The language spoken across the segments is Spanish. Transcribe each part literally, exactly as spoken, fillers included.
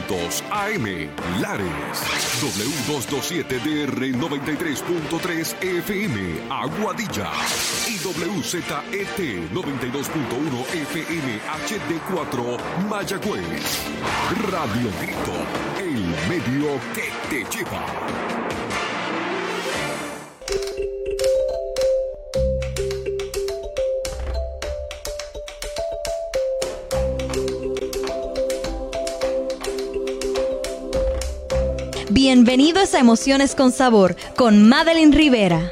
quinientos A M, Lares, W doscientos veintisiete D R noventa y tres punto tres F M, Aguadilla, y W Z E T noventa y dos punto uno F M H D cuatro, Mayagüez. Radio Grito, el medio que te lleva. Bienvenidos a Emociones con Sabor, con Madeline Rivera.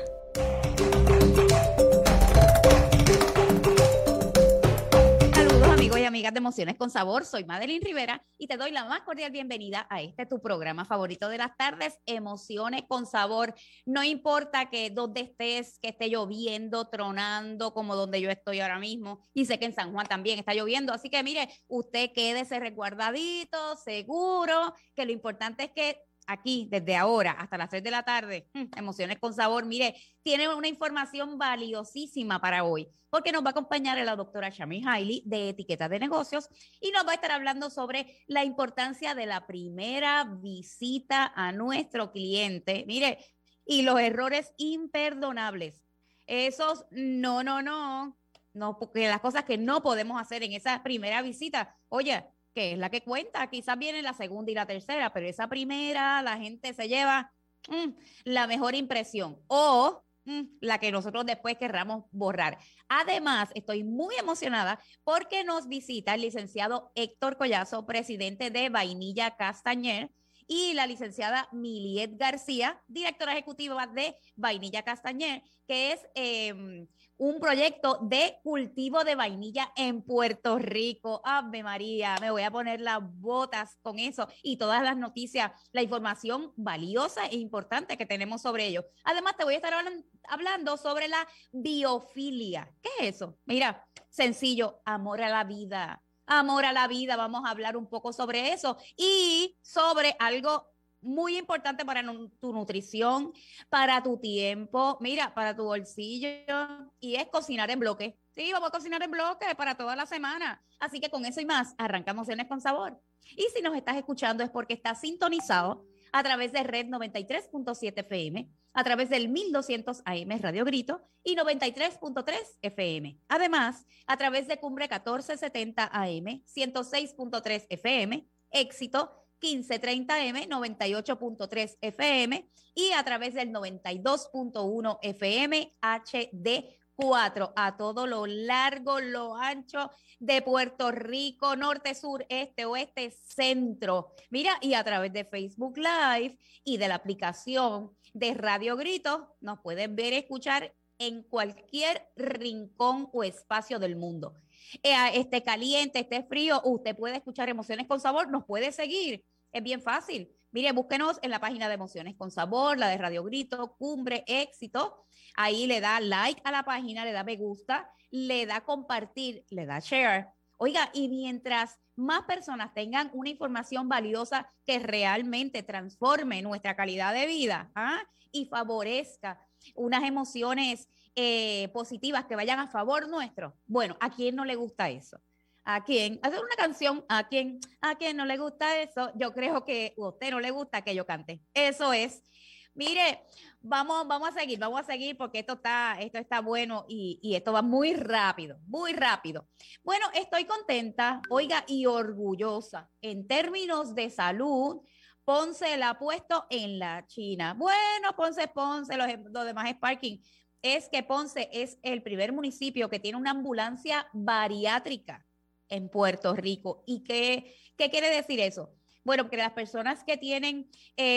Saludos amigos y amigas de Emociones con Sabor, soy Madeline Rivera y te doy la más cordial bienvenida a este tu programa favorito de las tardes, Emociones con Sabor. No importa que donde estés, que esté lloviendo, tronando, como donde yo estoy ahora mismo, y sé que en San Juan también está lloviendo, así que mire, usted quédese resguardadito, seguro, que lo importante es que aquí, desde ahora hasta las tres de la tarde, Emociones con Sabor, mire, tiene una información valiosísima para hoy, porque nos va a acompañar la doctora Shami Hailey de Etiqueta de Negocios y nos va a estar hablando sobre la importancia de la primera visita a nuestro cliente, mire, y los errores imperdonables. Esos, no, no, no, no, porque las cosas que no podemos hacer en esa primera visita, oye, que es la que cuenta, quizás viene la segunda y la tercera, pero esa primera la gente se lleva mm, la mejor impresión o mm, la que nosotros después querramos borrar. Además, estoy muy emocionada porque nos visita el licenciado Héctor Collazo, presidente de Vainilla Castañer, y la licenciada Miliet García, directora ejecutiva de Vainilla Castañer, que es eh, un proyecto de cultivo de vainilla en Puerto Rico. ¡Ave María! Me voy a poner las botas con eso y todas las noticias, la información valiosa e importante que tenemos sobre ello. Además, te voy a estar hablando sobre la biofilia. ¿Qué es eso? Mira, sencillo, amor a la vida. Amor a la vida, vamos a hablar un poco sobre eso y sobre algo muy importante para nu- tu nutrición, para tu tiempo, mira, para tu bolsillo, y es cocinar en bloque. Sí, vamos a cocinar en bloque para toda la semana. Así que con eso y más, arrancamos Emociones con Sabor. Y si nos estás escuchando es porque estás sintonizado a través de Red noventa y tres punto siete F M, a través del mil doscientos A M Radio Grito y noventa y tres punto tres F M. Además, a través de Cumbre catorce setenta A M, ciento seis punto tres F M, Éxito quince treinta M, noventa y ocho punto tres F M y a través del noventa y dos punto uno F M H D cuatro, a todo lo largo, lo ancho de Puerto Rico, norte, sur, este, oeste, centro. Mira, y a través de Facebook Live y de la aplicación de Radio Grito, nos pueden ver y escuchar en cualquier rincón o espacio del mundo. Eh, esté caliente, esté frío, usted puede escuchar Emociones con Sabor, nos puede seguir. Es bien fácil. Mire, búsquenos en la página de Emociones con Sabor, la de Radio Grito, Cumbre, Éxito. Ahí le da like a la página, le da me gusta, le da compartir, le da share. Oiga, y mientras más personas tengan una información valiosa que realmente transforme nuestra calidad de vida, ¿ah? Y favorezca unas emociones eh, positivas que vayan a favor nuestro. Bueno, ¿a quién no le gusta eso? ¿A quién? Hacer una canción, ¿a quién? ¿A quién no le gusta eso? Yo creo que a usted no le gusta que yo cante. Eso es. Mire, vamos, vamos a seguir, vamos a seguir porque esto está, esto está bueno y, y esto va muy rápido, muy rápido. Bueno, estoy contenta, oiga, y orgullosa. En términos de salud, Ponce la ha puesto en la China. Bueno, Ponce, Ponce, los, los demás es parking. Es que Ponce es el primer municipio que tiene una ambulancia bariátrica en Puerto Rico. ¿Y qué, qué quiere decir eso? Bueno, porque las personas que tienen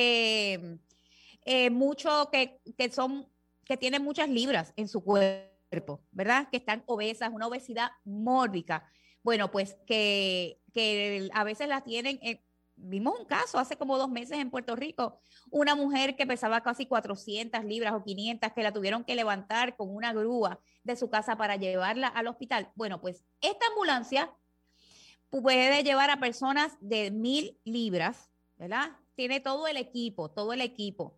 eh, eh, mucho, que, que son, que tienen muchas libras en su cuerpo, ¿verdad? Que están obesas, una obesidad mórbida. Bueno, pues que, que a veces las tienen, eh, vimos un caso hace como dos meses en Puerto Rico, una mujer que pesaba casi cuatrocientas libras o quinientas que la tuvieron que levantar con una grúa de su casa para llevarla al hospital. Bueno, pues esta ambulancia puede llevar a personas de mil libras, ¿verdad? Tiene todo el equipo, todo el equipo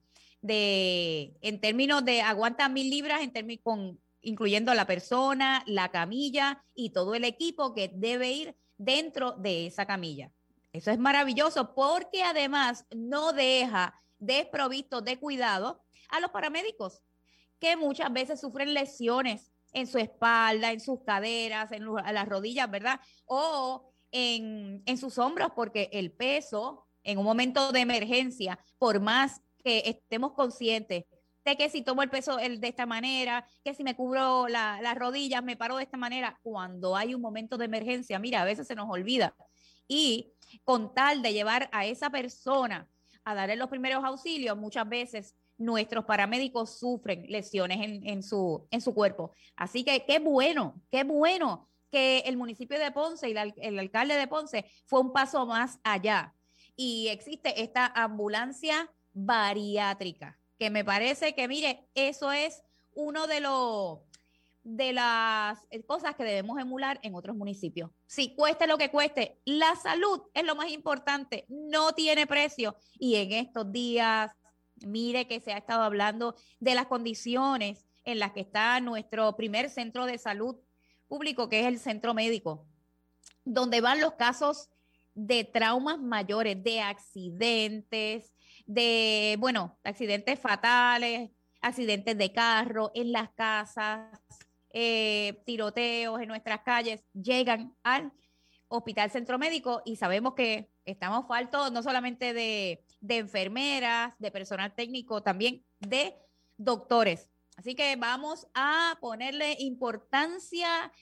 de, en términos de aguanta mil libras, en términos con, incluyendo la persona, la camilla y todo el equipo que debe ir dentro de esa camilla. Eso es maravilloso porque además no deja desprovisto de cuidado a los paramédicos, que muchas veces sufren lesiones en su espalda, en sus caderas, en, lo, en las rodillas, ¿verdad? O en, en sus hombros, porque el peso en un momento de emergencia, por más que estemos conscientes de que si tomo el peso el, de esta manera, que si me cubro la, las rodillas, me paro de esta manera, cuando hay un momento de emergencia, mira, a veces se nos olvida. Y con tal de llevar a esa persona a darle los primeros auxilios, muchas veces nuestros paramédicos sufren lesiones en, en, su, en su cuerpo. Así que qué bueno, qué bueno que el municipio de Ponce y la, el alcalde de Ponce fue un paso más allá. Y existe esta ambulancia bariátrica, que me parece que, mire, eso es uno de los de las cosas que debemos emular en otros municipios. Sí, cueste lo que cueste, la salud es lo más importante, no tiene precio. Y en estos días, mire que se ha estado hablando de las condiciones en las que está nuestro primer centro de salud público, que es el centro médico, donde van los casos de traumas mayores, de accidentes, de, bueno, accidentes fatales, accidentes de carro, en las casas, eh, tiroteos en nuestras calles, llegan al Hospital Centro Médico y sabemos que estamos faltos no solamente de, de enfermeras, de personal técnico, también de doctores. Así que vamos a ponerle importancia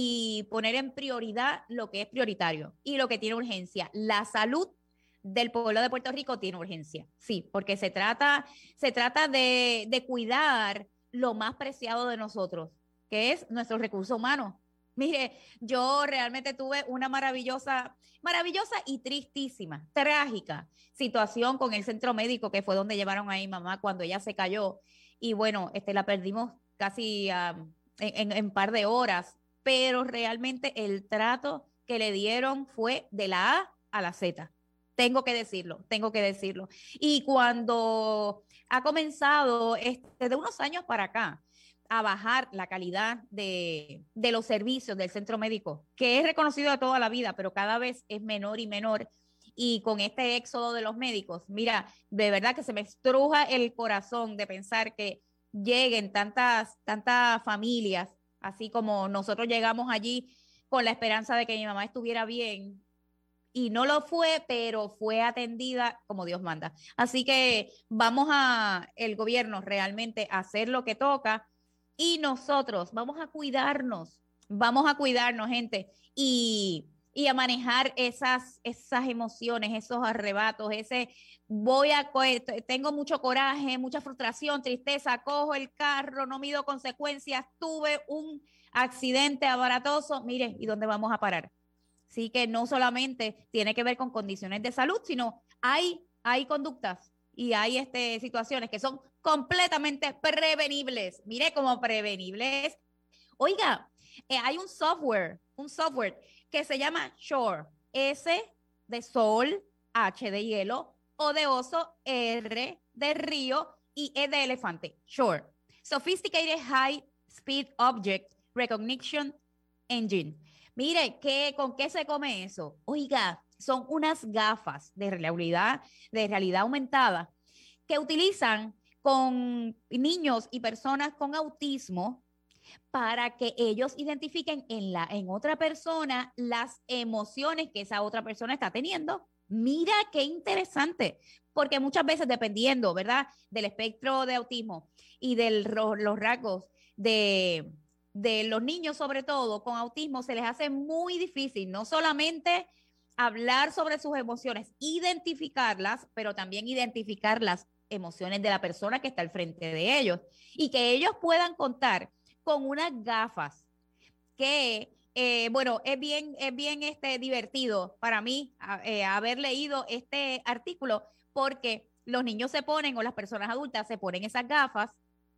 y poner en prioridad lo que es prioritario y lo que tiene urgencia. La salud del pueblo de Puerto Rico tiene urgencia, sí, porque se trata, se trata de, de cuidar lo más preciado de nosotros, que es nuestro recurso humano. Mire, yo realmente tuve una maravillosa, maravillosa y tristísima, trágica situación con el centro médico, que fue donde llevaron a mi mamá cuando ella se cayó. Y bueno, este, la perdimos casi um, en, en un par de horas, pero realmente el trato que le dieron fue de la A a la Z. Tengo que decirlo, tengo que decirlo. Y cuando ha comenzado este, de unos años para acá a bajar la calidad de, de los servicios del centro médico, que es reconocido de toda la vida, pero cada vez es menor y menor, y con este éxodo de los médicos, mira, de verdad que se me estruja el corazón de pensar que lleguen tantas, tantas familias, así como nosotros llegamos allí con la esperanza de que mi mamá estuviera bien, y no lo fue, pero fue atendida como Dios manda. Así que vamos a, el gobierno realmente a hacer lo que toca, y nosotros vamos a cuidarnos, vamos a cuidarnos, gente, y... y a manejar esas, esas emociones, esos arrebatos, ese voy a, tengo mucho coraje, mucha frustración, tristeza, cojo el carro, no mido consecuencias, tuve un accidente aparatoso, mire, ¿y dónde vamos a parar? Así que no solamente tiene que ver con condiciones de salud, sino hay, hay conductas y hay este, situaciones que son completamente prevenibles. Mire, como prevenibles. Oiga, eh, hay un software, un software que se llama Shore, S de sol, H de hielo, O de oso, R de río y E de elefante. Shore, Sophisticated High Speed Object Recognition Engine. Mire, ¿qué, ¿con qué se come eso? Oiga, son unas gafas de realidad, de realidad aumentada que utilizan con niños y personas con autismo para que ellos identifiquen en, la, en otra persona las emociones que esa otra persona está teniendo. Mira qué interesante, porque muchas veces dependiendo, ¿verdad?, del espectro de autismo y de los rasgos de, de los niños, sobre todo con autismo, se les hace muy difícil no solamente hablar sobre sus emociones, identificarlas, pero también identificar las emociones de la persona que está al frente de ellos y que ellos puedan contar con unas gafas que, eh, bueno, es bien, es bien este, divertido para mí eh, haber leído este artículo, porque los niños se ponen, o las personas adultas se ponen esas gafas,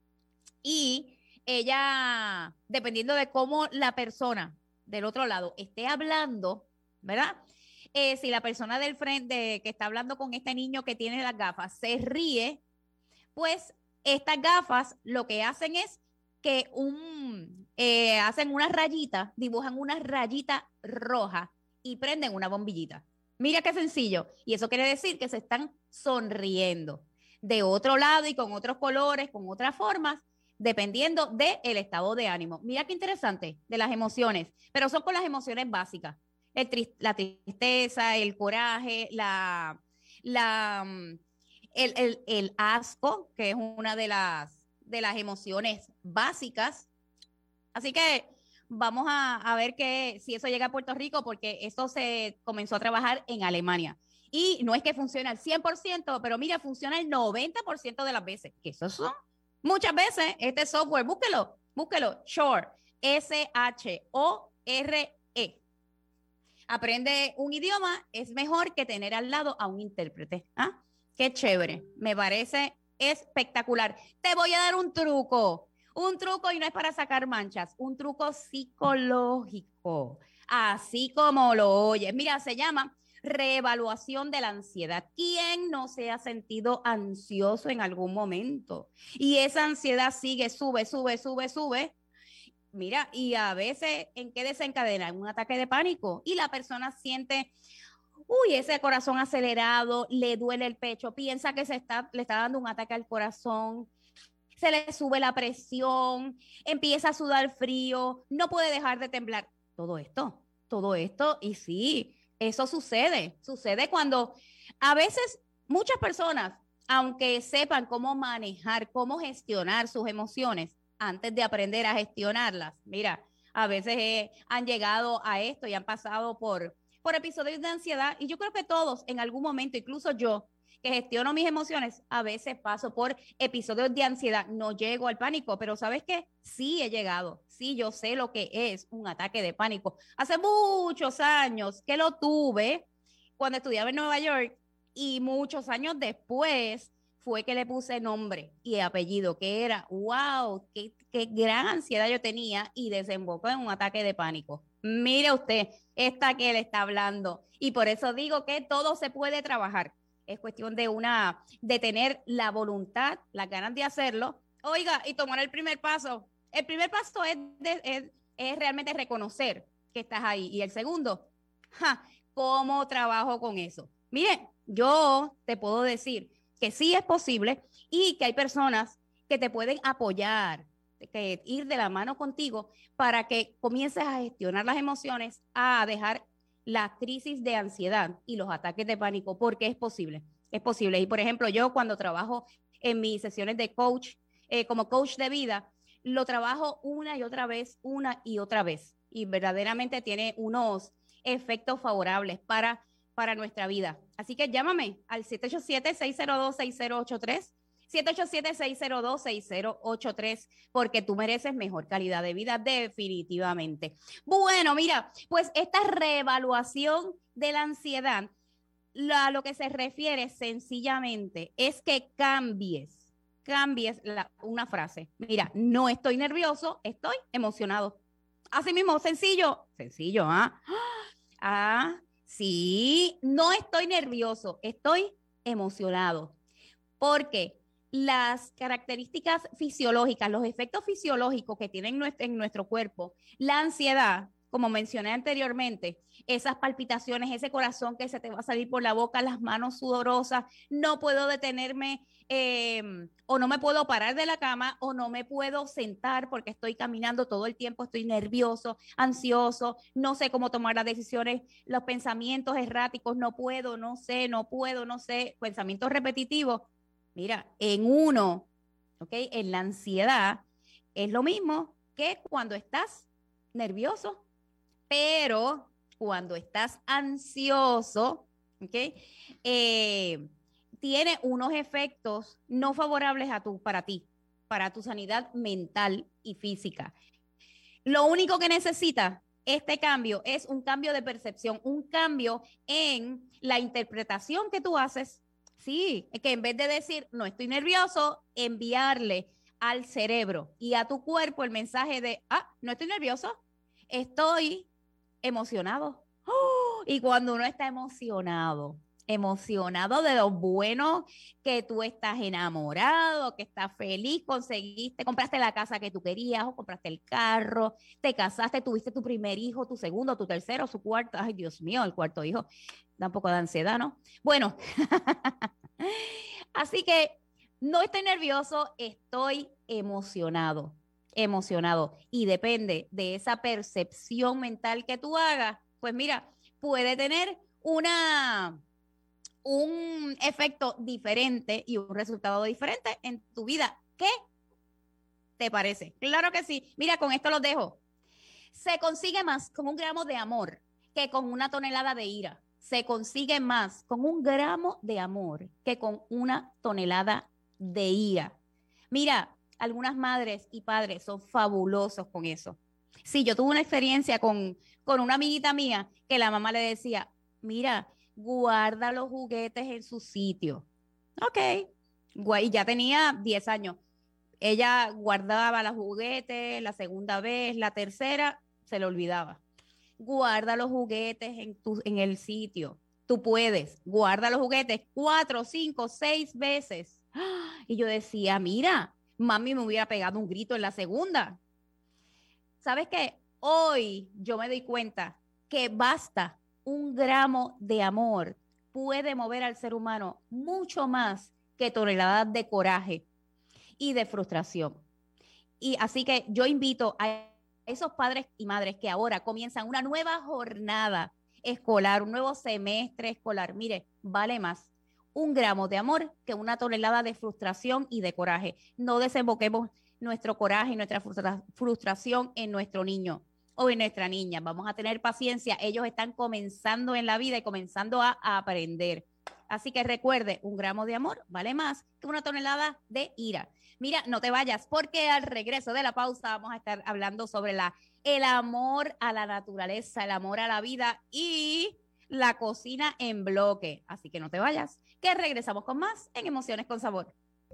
y ella, dependiendo de cómo la persona del otro lado esté hablando, ¿verdad? Eh, si la persona del frente que está hablando con este niño que tiene las gafas se ríe, pues estas gafas lo que hacen es que un, eh, hacen una rayita, dibujan una rayita roja y prenden una bombillita. Mira qué sencillo. Y eso quiere decir que se están sonriendo de otro lado y con otros colores, con otras formas, dependiendo del estado de ánimo. Mira qué interesante de las emociones, pero son con las emociones básicas. El tri la tristeza, el coraje, la, la, el, el, el asco, que es una de las, de las emociones básicas. Así que vamos a, a ver que, si eso llega a Puerto Rico, porque eso se comenzó a trabajar en Alemania. Y no es que funcione al cien por ciento, pero mira, funciona el noventa por ciento de las veces. Que eso son muchas veces. Este software, búsquelo, búsquelo. Shore, S H O R E. Aprende un idioma, es mejor que tener al lado a un intérprete. ¿Ah? Qué chévere. Me parece espectacular. Te voy a dar un truco. Un truco, y no es para sacar manchas, un truco psicológico, así como lo oyes. Mira, se llama reevaluación de la ansiedad. ¿Quién no se ha sentido ansioso en algún momento? Y esa ansiedad sigue, sube, sube, sube, sube. Mira, y a veces, ¿en qué desencadena? Un ataque de pánico. Y la persona siente, uy, ese corazón acelerado, le duele el pecho, piensa que se está, le está dando un ataque al corazón. Se le sube la presión, empieza a sudar frío, no puede dejar de temblar. Todo esto, todo esto, y sí, eso sucede. Sucede cuando a veces muchas personas, aunque sepan cómo manejar, cómo gestionar sus emociones, antes de aprender a gestionarlas, mira, a veces eh, han llegado a esto y han pasado por, por episodios de ansiedad, y yo creo que todos en algún momento, incluso yo, que gestiono mis emociones, a veces paso por episodios de ansiedad, no llego al pánico, pero ¿sabes qué? Sí he llegado, sí, yo sé lo que es un ataque de pánico. Hace muchos años que lo tuve cuando estudiaba en Nueva York, y muchos años después fue que le puse nombre y apellido, que era, wow, qué, qué gran ansiedad yo tenía, y desembocó en un ataque de pánico. Mire usted, esta que le está hablando, y por eso digo que todo se puede trabajar. Es cuestión de una, de tener la voluntad, las ganas de hacerlo. Oiga, y tomar el primer paso. El primer paso es, de, es, es realmente reconocer que estás ahí. Y el segundo, ja, ¿cómo trabajo con eso? Mire, yo te puedo decir que sí es posible, y que hay personas que te pueden apoyar, que ir de la mano contigo para que comiences a gestionar las emociones, a dejar la crisis de ansiedad y los ataques de pánico, porque es posible, es posible. Y por ejemplo, yo cuando trabajo en mis sesiones de coach, eh, como coach de vida, lo trabajo una y otra vez, una y otra vez, y verdaderamente tiene unos efectos favorables para, para nuestra vida. Así que llámame al siete ocho siete, seis cero dos, seis cero ocho tres, siete ocho siete, seis cero dos, seis cero ocho tres, porque tú mereces mejor calidad de vida, definitivamente. Bueno, mira, pues esta reevaluación de la ansiedad, la, a lo que se refiere sencillamente es que cambies, cambies la, una frase. Mira, no estoy nervioso, estoy emocionado. Así mismo, sencillo, sencillo, ¿ah? Ah, sí, no estoy nervioso, estoy emocionado. Porque las características fisiológicas, los efectos fisiológicos que tienen nuestro, en nuestro cuerpo, la ansiedad, como mencioné anteriormente, esas palpitaciones, ese corazón que se te va a salir por la boca, las manos sudorosas, no puedo detenerme eh, o no me puedo parar de la cama, o no me puedo sentar porque estoy caminando todo el tiempo, estoy nervioso, ansioso, no sé cómo tomar las decisiones, los pensamientos erráticos, no puedo, no sé, no puedo, no sé, pensamientos repetitivos. Mira, en uno, ¿ok? En la ansiedad es lo mismo que cuando estás nervioso, pero cuando estás ansioso, ¿ok? Eh, tiene unos efectos no favorables a tu, para ti, para tu sanidad mental y física. Lo único que necesita este cambio es un cambio de percepción, un cambio en la interpretación que tú haces. Sí, es que en vez de decir, no estoy nervioso, enviarle al cerebro y a tu cuerpo el mensaje de, ah, no estoy nervioso, estoy emocionado. ¡Oh! Y cuando uno está emocionado, emocionado de lo bueno, que tú estás enamorado, que estás feliz, conseguiste, compraste la casa que tú querías o compraste el carro, te casaste, tuviste tu primer hijo, tu segundo, tu tercero, su cuarto. Ay, Dios mío, el cuarto hijo. Da un poco de ansiedad, ¿no? Bueno, así que no estoy nervioso, estoy emocionado, emocionado. Y depende de esa percepción mental que tú hagas, pues mira, puede tener una, un efecto diferente y un resultado diferente en tu vida. ¿Qué te parece? Claro que sí. Mira, con esto los dejo. Se consigue más con un gramo de amor que con una tonelada de ira. Se consigue más con un gramo de amor que con una tonelada de ira. Mira, algunas madres y padres son fabulosos con eso. Sí, yo tuve una experiencia con, con una amiguita mía que la mamá le decía, mira, guarda los juguetes en su sitio. Ok, y ya tenía diez años. Ella guardaba los juguetes, la segunda vez, la tercera, se le olvidaba. Guarda los juguetes en, tu, en el sitio. Tú puedes, guarda los juguetes cuatro, cinco, seis veces. Y yo decía, mira, mami me hubiera pegado un grito en la segunda. ¿Sabes qué? Hoy yo me doy cuenta que basta un gramo de amor puede mover al ser humano mucho más que toneladas de coraje y de frustración. Y así que yo invito a esos padres y madres que ahora comienzan una nueva jornada escolar, un nuevo semestre escolar. Mire, vale más un gramo de amor que una tonelada de frustración y de coraje. No desemboquemos nuestro coraje y nuestra frustra- frustración en nuestro niño o en nuestra niña. Vamos a tener paciencia. Ellos están comenzando en la vida y comenzando a, a aprender. Así que recuerde, un gramo de amor vale más que una tonelada de ira. Mira, no te vayas, porque al regreso de la pausa vamos a estar hablando sobre la, el amor a la naturaleza, el amor a la vida y la cocina en bloque. Así que no te vayas, que regresamos con más en Emociones con Sabor.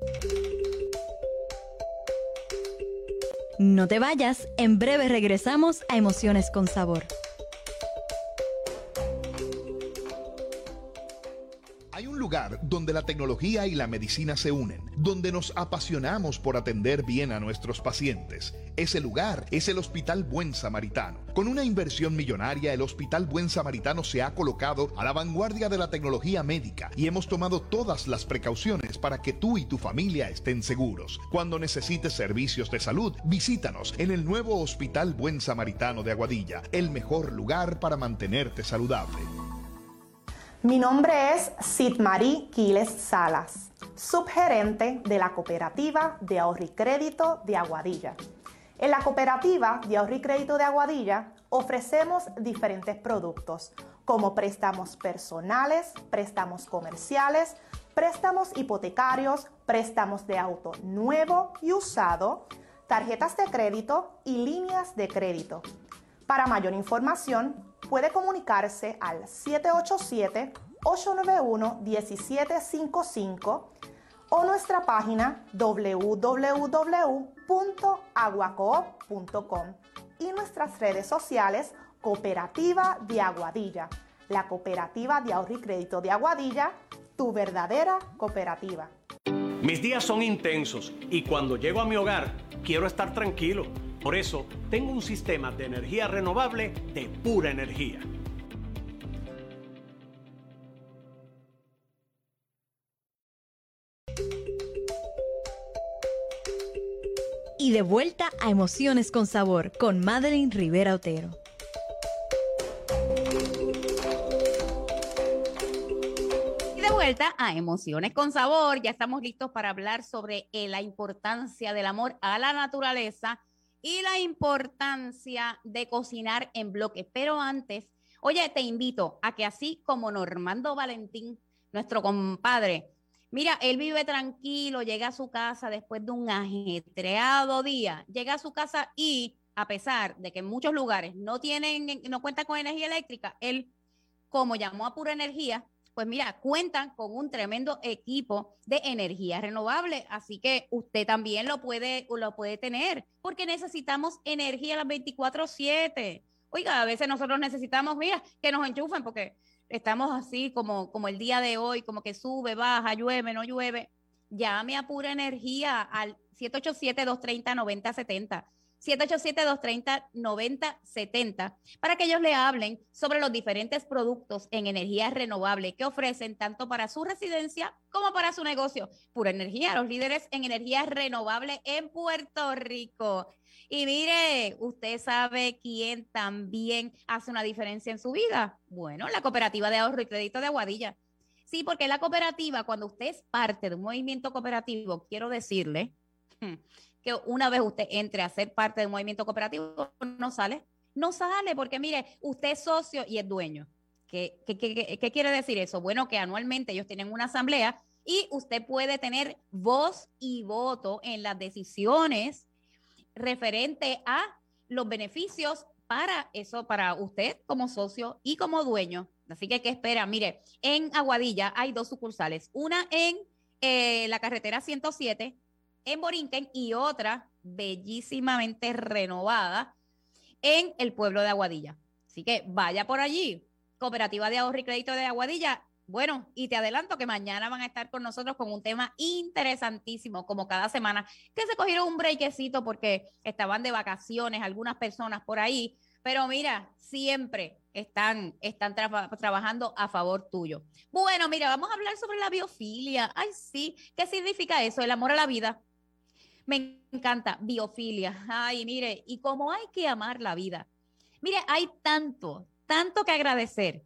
No te vayas, en breve regresamos a Emociones con Sabor. Hay un lugar donde la tecnología y la medicina se unen, donde nos apasionamos por atender bien a nuestros pacientes. Ese lugar es el Hospital Buen Samaritano. Con una inversión millonaria, el Hospital Buen Samaritano se ha colocado a la vanguardia de la tecnología médica y hemos tomado todas las precauciones para que tú y tu familia estén seguros. Cuando necesites servicios de salud, visítanos en el nuevo Hospital Buen Samaritano de Aguadilla, el mejor lugar para mantenerte saludable. Mi nombre es Sidmarí Quiles Salas, subgerente de la Cooperativa de Ahorro y Crédito de Aguadilla. En la Cooperativa de Ahorro y Crédito de Aguadilla ofrecemos diferentes productos como préstamos personales, préstamos comerciales, préstamos hipotecarios, préstamos de auto nuevo y usado, tarjetas de crédito y líneas de crédito. Para mayor información, puede comunicarse al siete ocho siete, ocho nueve uno, uno siete cinco cinco o nuestra página doble u doble u doble u punto aguacoop punto com y nuestras redes sociales Cooperativa de Aguadilla, la Cooperativa de Ahorro y Crédito de Aguadilla, tu verdadera cooperativa. Mis días son intensos y cuando llego a mi hogar quiero estar tranquilo. Por eso tengo un sistema de energía renovable de Pura Energía. Y de vuelta a Emociones con Sabor con Madeline Rivera Otero. Y de vuelta a Emociones con Sabor. Ya estamos listos para hablar sobre eh, la importancia del amor a la naturaleza y la importancia de cocinar en bloque. Pero antes, oye, te invito a que así como Normando Valentín, nuestro compadre, mira, él vive tranquilo, llega a su casa después de un ajetreado día, llega a su casa y a pesar de que en muchos lugares no tienen, no cuentan con energía eléctrica, él, como llamó a Pura Energía, pues mira, cuentan con un tremendo equipo de energía renovable, así que usted también lo puede, lo puede tener, porque necesitamos energía las veinticuatro siete. Oiga, a veces nosotros necesitamos, mira, que nos enchufen, porque estamos así como, como el día de hoy, como que sube, baja, llueve, no llueve, llame a Pura Energía al siete ocho siete, dos tres cero, nueve cero siete cero. siete ocho siete, dos tres cero, nueve cero siete cero para que ellos le hablen sobre los diferentes productos en energía renovable que ofrecen tanto para su residencia como para su negocio. Pura Energía, los líderes en energía renovable en Puerto Rico. Y mire, usted sabe quién también hace una diferencia en su vida. Bueno, la Cooperativa de Ahorro y Crédito de Aguadilla. Sí, porque la cooperativa, cuando usted es parte de un movimiento cooperativo, quiero decirle que una vez usted entre a ser parte de un movimiento cooperativo, no sale, no sale, porque mire, usted es socio y es dueño. ¿Qué, qué, qué, qué quiere decir eso? Bueno, que anualmente ellos tienen una asamblea y usted puede tener voz y voto en las decisiones referente a los beneficios para eso, para usted como socio y como dueño. Así que, ¿qué espera? Mire, en Aguadilla hay dos sucursales, una en eh, la carretera ciento siete, en Borinquen, y otra bellísimamente renovada en el pueblo de Aguadilla. Así que vaya por allí. Cooperativa de Ahorro y Crédito de Aguadilla. Bueno, y te adelanto que mañana van a estar con nosotros con un tema interesantísimo, como cada semana, que se cogieron un breakcito porque estaban de vacaciones algunas personas por ahí, pero mira, siempre están, están tra- trabajando a favor tuyo. Bueno, mira, vamos a hablar sobre la biofilia. Ay, sí, ¿qué significa eso? El amor a la vida. Me encanta, biofilia. Ay, mire, y cómo hay que amar la vida. Mire, hay tanto, tanto que agradecer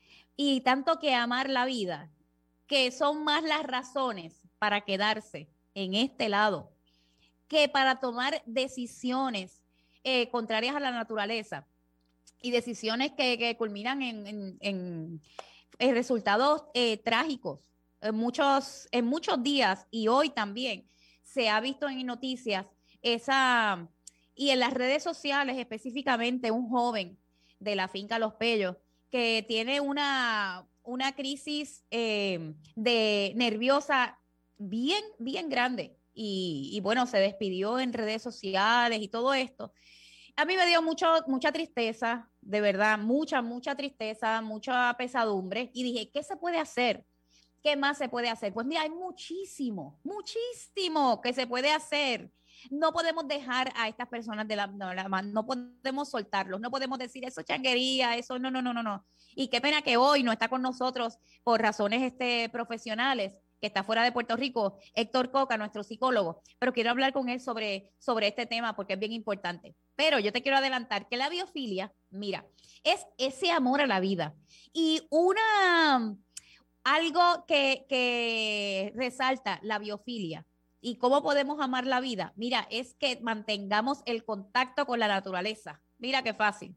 y tanto que amar la vida, que son más las razones para quedarse en este lado que para tomar decisiones eh, contrarias a la naturaleza y decisiones que, que culminan en, en, en, en resultados eh, trágicos. En muchos, en muchos días y hoy también se ha visto en noticias esa, y en las redes sociales específicamente, un joven de la finca Los Pellos que tiene una, una crisis eh, de nerviosa bien, bien grande. Y, y bueno, se despidió en redes sociales y todo esto. A mí me dio mucho, mucha tristeza, de verdad, mucha, mucha tristeza, mucha pesadumbre. Y dije, ¿qué se puede hacer? ¿Qué más se puede hacer? Pues mira, hay muchísimo, muchísimo que se puede hacer. No podemos dejar a estas personas de la, no, la, no podemos soltarlos, no podemos decir eso changuería, eso no, no, no, no, no. Y qué pena que hoy no está con nosotros por razones este, profesionales, que está fuera de Puerto Rico, Héctor Coca, nuestro psicólogo, pero quiero hablar con él sobre, sobre este tema porque es bien importante. Pero yo te quiero adelantar que la biofilia, mira, es ese amor a la vida. Y una, algo que, que resalta la biofilia y cómo podemos amar la vida, mira, es que mantengamos el contacto con la naturaleza. Mira qué fácil.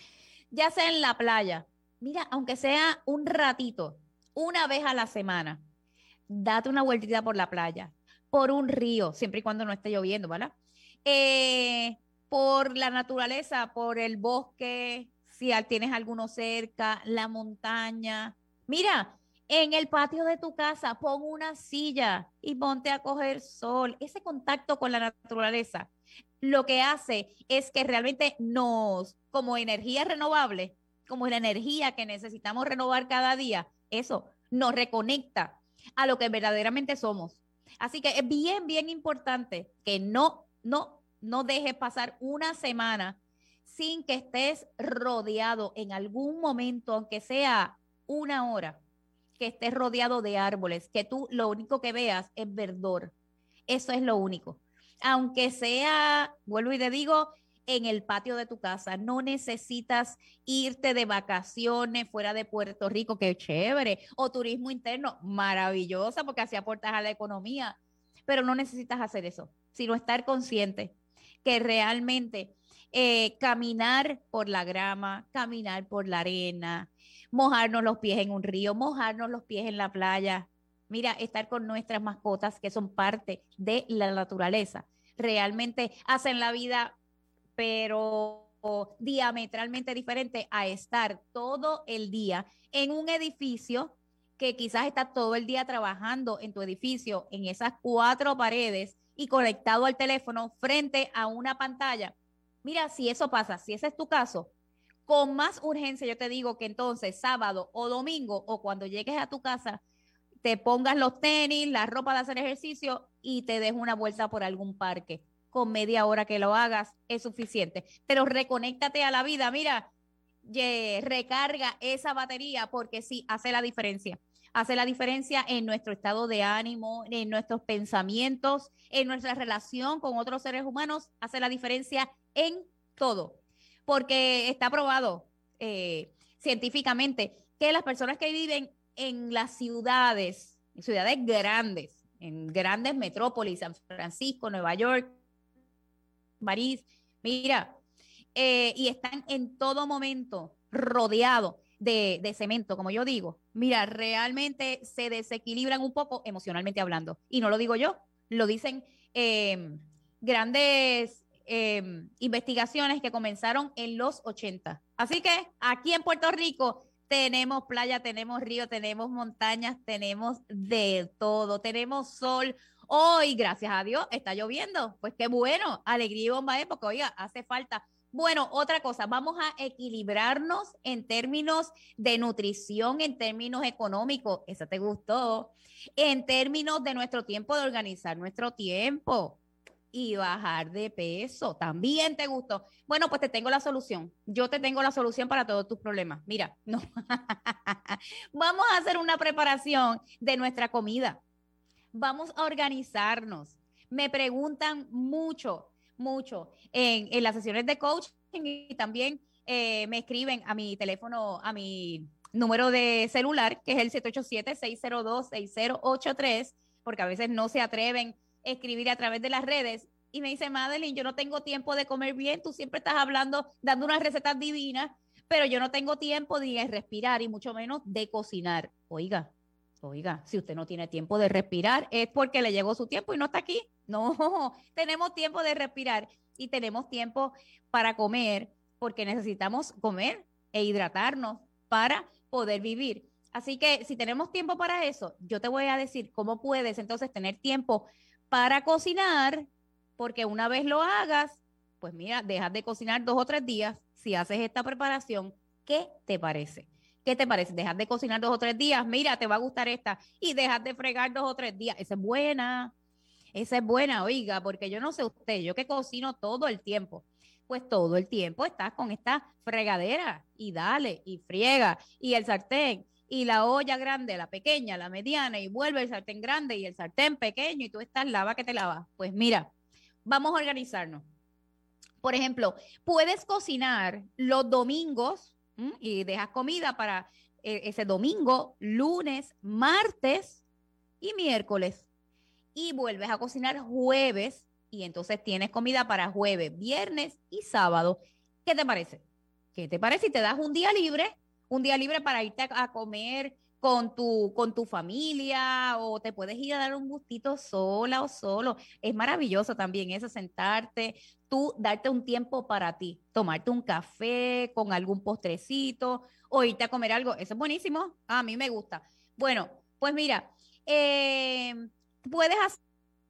Ya sea en la playa, mira, aunque sea un ratito, una vez a la semana, date una vueltita por la playa, por un río, siempre y cuando no esté lloviendo, ¿verdad? Eh, por la naturaleza, por el bosque, si tienes alguno cerca, la montaña. Mira, en el patio de tu casa, pon una silla y ponte a coger sol. Ese contacto con la naturaleza lo que hace es que realmente nos, como energía renovable, como la energía que necesitamos renovar cada día, eso nos reconecta a lo que verdaderamente somos. Así que es bien, bien importante que no, no, no dejes pasar una semana sin que estés rodeado en algún momento, aunque sea una hora, que estés rodeado de árboles, que tú lo único que veas es verdor. Eso es lo único. Aunque sea, vuelvo y te digo, en el patio de tu casa. No necesitas irte de vacaciones fuera de Puerto Rico, que chévere, o turismo interno, maravillosa, porque así aportas a la economía, pero no necesitas hacer eso, sino estar consciente que realmente eh, caminar por la grama, caminar por la arena, mojarnos los pies en un río, mojarnos los pies en la playa, mira, estar con nuestras mascotas que son parte de la naturaleza, realmente hacen la vida pero diametralmente diferente a estar todo el día en un edificio que quizás está todo el día trabajando en tu edificio, en esas cuatro paredes y conectado al teléfono frente a una pantalla. Mira, si eso pasa, si ese es tu caso, Con más urgencia yo te digo que entonces sábado o domingo o cuando llegues a tu casa te pongas los tenis, la ropa de hacer ejercicio y te des una vuelta por algún parque. Con media hora que lo hagas es suficiente. Pero reconéctate a la vida, mira, ye, recarga esa batería porque sí, hace la diferencia. Hace la diferencia en nuestro estado de ánimo, en nuestros pensamientos, en nuestra relación con otros seres humanos, hace la diferencia en todo. Porque está probado eh, científicamente que las personas que viven en las ciudades, en ciudades grandes, en grandes metrópolis, San Francisco, Nueva York, París, mira, eh, y están en todo momento rodeados de, de cemento, como yo digo, mira, realmente se desequilibran un poco emocionalmente hablando. Y no lo digo yo, lo dicen eh, grandes eh, investigaciones que comenzaron en los ochenta. Así que aquí en Puerto Rico tenemos playa, tenemos río, tenemos montañas, tenemos de todo, tenemos sol. Hoy, gracias a Dios, está lloviendo. Pues qué bueno, alegría y bomba, ¿eh? Porque, oiga, hace falta. Bueno, otra cosa, vamos a equilibrarnos en términos de nutrición, en términos económicos, eso te gustó, en términos de nuestro tiempo, de organizar nuestro tiempo y bajar de peso, también te gustó. Bueno, pues te tengo la solución, yo te tengo la solución para todos tus problemas. Mira, no, vamos a hacer una preparación de nuestra comida, vamos a organizarnos. Me preguntan mucho, mucho en, en las sesiones de coaching y también eh, me escriben a mi teléfono, a mi número de celular, que es el siete ocho siete, seis cero dos, seis cero ocho tres, porque a veces no se atreven a escribir a través de las redes y me dice, Madeline, yo no tengo tiempo de comer bien, tú siempre estás hablando, dando unas recetas divinas, pero yo no tengo tiempo ni de respirar y mucho menos de cocinar. Oiga, Oiga, si usted no tiene tiempo de respirar, es porque le llegó su tiempo y no está aquí. No, tenemos tiempo de respirar y tenemos tiempo para comer, porque necesitamos comer e hidratarnos para poder vivir. Así que si tenemos tiempo para eso, yo te voy a decir cómo puedes entonces tener tiempo para cocinar, porque una vez lo hagas, pues mira, dejas de cocinar dos o tres días. Si haces esta preparación, ¿qué te parece? ¿Qué te parece? Dejas de cocinar dos o tres días, mira, te va a gustar esta, y dejas de fregar dos o tres días. Esa es buena, esa es buena, oiga, porque yo no sé usted, yo que cocino todo el tiempo, pues todo el tiempo estás con esta fregadera, y dale, y friega, y el sartén, y la olla grande, la pequeña, la mediana, y vuelve el sartén grande, y el sartén pequeño, y tú estás lava que te lava. Pues mira, vamos a organizarnos. Por ejemplo, puedes cocinar los domingos, ¿Mm? y dejas comida para eh, ese domingo, lunes, martes y miércoles. Y vuelves a cocinar jueves y entonces tienes comida para jueves, viernes y sábado. ¿Qué te parece? ¿Qué te parece si te das un día libre? Un día libre para irte a, a comer con tu, con tu familia, o te puedes ir a dar un gustito sola o solo. Es maravilloso también eso, sentarte, tú darte un tiempo para ti, tomarte un café con algún postrecito o irte a comer algo. Eso es buenísimo, a mí me gusta. Bueno, pues mira, eh, puedes hacer,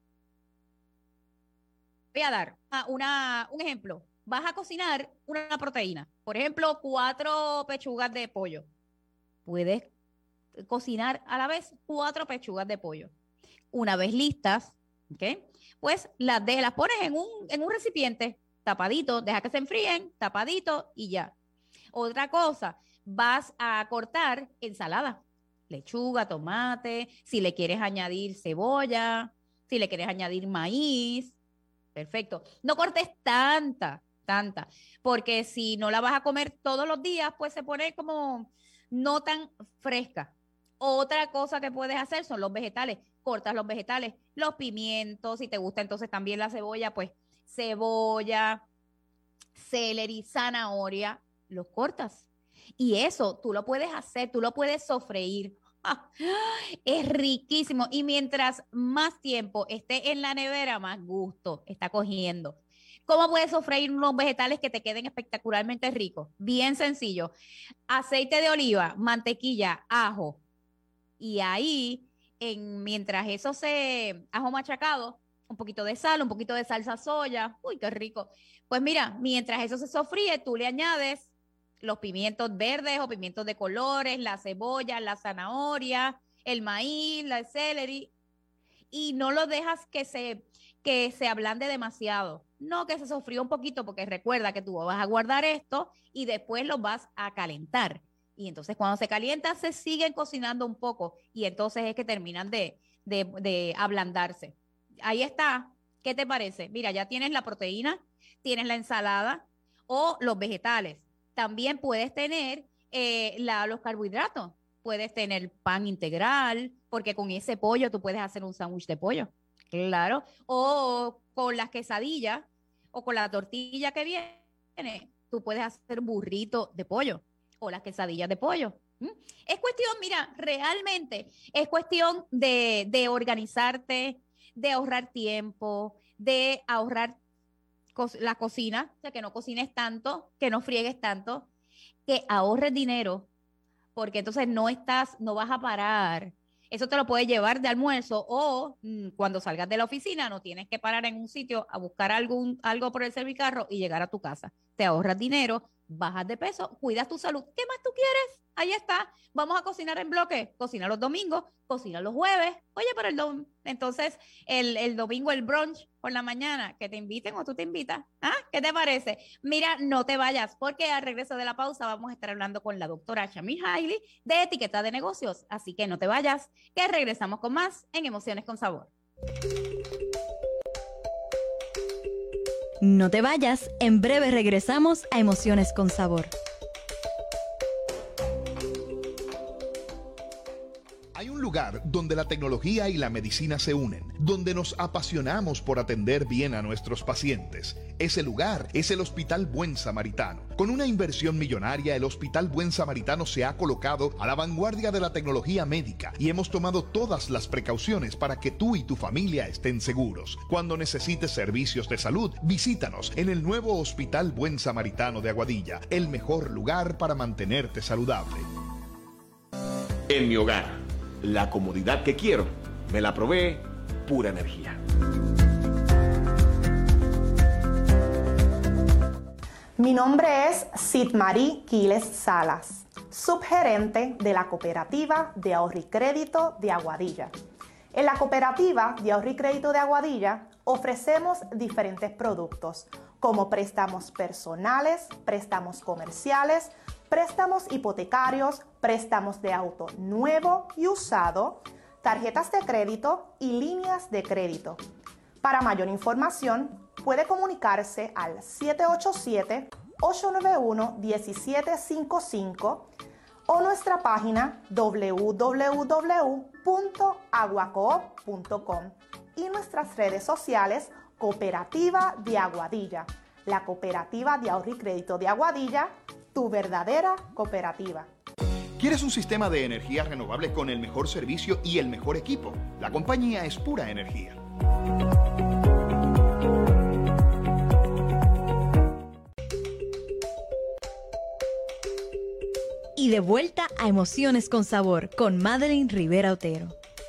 voy a dar una, un ejemplo. Vas a cocinar una proteína, por ejemplo, cuatro pechugas de pollo. Puedes cocinar a la vez cuatro pechugas de pollo. Una vez listas, ¿ok? Pues las, de, las pones en un, en un recipiente tapadito, deja que se enfríen, tapadito y ya. Otra cosa, vas a cortar ensalada, lechuga, tomate, si le quieres añadir cebolla, si le quieres añadir maíz, perfecto. No cortes tanta, tanta, porque si no la vas a comer todos los días, pues se pone como no tan fresca. Otra cosa que puedes hacer son los vegetales. Cortas los vegetales, los pimientos, si te gusta entonces también la cebolla, pues cebolla, celery, zanahoria, los cortas. Y eso tú lo puedes hacer, tú lo puedes sofreír. ¡Ah! Es riquísimo. Y mientras más tiempo esté en la nevera, más gusto está cogiendo. ¿Cómo puedes sofreír unos vegetales que te queden espectacularmente ricos? Bien sencillo. Aceite de oliva, mantequilla, ajo. Y ahí, en, mientras eso se, ajo machacado, un poquito de sal, un poquito de salsa soya. Uy, qué rico. Pues mira, mientras eso se sofríe, tú le añades los pimientos verdes o pimientos de colores, la cebolla, la zanahoria, el maíz, la celery, y no lo dejas que se, que se ablande demasiado. No que se sofría un poquito, porque recuerda que tú vas a guardar esto y después lo vas a calentar. Y entonces cuando se calienta se siguen cocinando un poco y entonces es que terminan de, de, de ablandarse. Ahí está. ¿Qué te parece? Mira, ya tienes la proteína, tienes la ensalada o los vegetales. También puedes tener eh, la, los carbohidratos. Puedes tener pan integral, porque con ese pollo tú puedes hacer un sándwich de pollo. Claro. O con las quesadillas o con la tortilla que viene, tú puedes hacer un burrito de pollo o las quesadillas de pollo. ¿Mm? Es cuestión, mira, realmente es cuestión de, de organizarte, de ahorrar tiempo, de ahorrar co- la cocina, o sea, que no cocines tanto, que no friegues tanto, que ahorres dinero, porque entonces no estás, no vas a parar. Eso te lo puedes llevar de almuerzo o mmm, cuando salgas de la oficina no tienes que parar en un sitio a buscar algún, algo por el servicarro y llegar a tu casa. Te ahorras dinero, bajas de peso, cuidas tu salud. ¿Qué más tú quieres? Ahí está. Vamos a cocinar en bloque. Cocina los domingos, cocina los jueves. Oye, pero el dom entonces el, el domingo el brunch por la mañana, que te inviten o tú te invitas. ¿Ah? ¿Qué te parece? Mira, no te vayas, porque al regreso de la pausa vamos a estar hablando con la doctora Shamir Hailey de etiqueta de negocios. Así que no te vayas, que regresamos con más en Emociones con Sabor. No te vayas, en breve regresamos a Emociones con Sabor. Hay un lugar donde la tecnología y la medicina se unen, donde nos apasionamos por atender bien a nuestros pacientes. Ese lugar es el Hospital Buen Samaritano. Con una inversión millonaria, el Hospital Buen Samaritano se ha colocado a la vanguardia de la tecnología médica y hemos tomado todas las precauciones para que tú y tu familia estén seguros. Cuando necesites servicios de salud, visítanos en el nuevo Hospital Buen Samaritano de Aguadilla, el mejor lugar para mantenerte saludable. En mi hogar, la comodidad que quiero me la provee Pura Energía. Mi nombre es Sitmarí Quiles Salas, subgerente de la Cooperativa de Ahorro y Crédito de Aguadilla. En la Cooperativa de Ahorro y Crédito de Aguadilla ofrecemos diferentes productos como préstamos personales, préstamos comerciales, préstamos hipotecarios, préstamos de auto nuevo y usado, tarjetas de crédito y líneas de crédito. Para mayor información, puede comunicarse al siete ocho siete, ocho nueve uno, uno siete cinco cinco o nuestra página w w w punto aguacoop punto com y nuestras redes sociales Cooperativa de Aguadilla, la Cooperativa de Ahorro y Crédito de Aguadilla, tu verdadera cooperativa. ¿Quieres un sistema de energía renovable con el mejor servicio y el mejor equipo? La compañía es Pura Energía. Y de vuelta a Emociones con Sabor con Madeline Rivera Otero.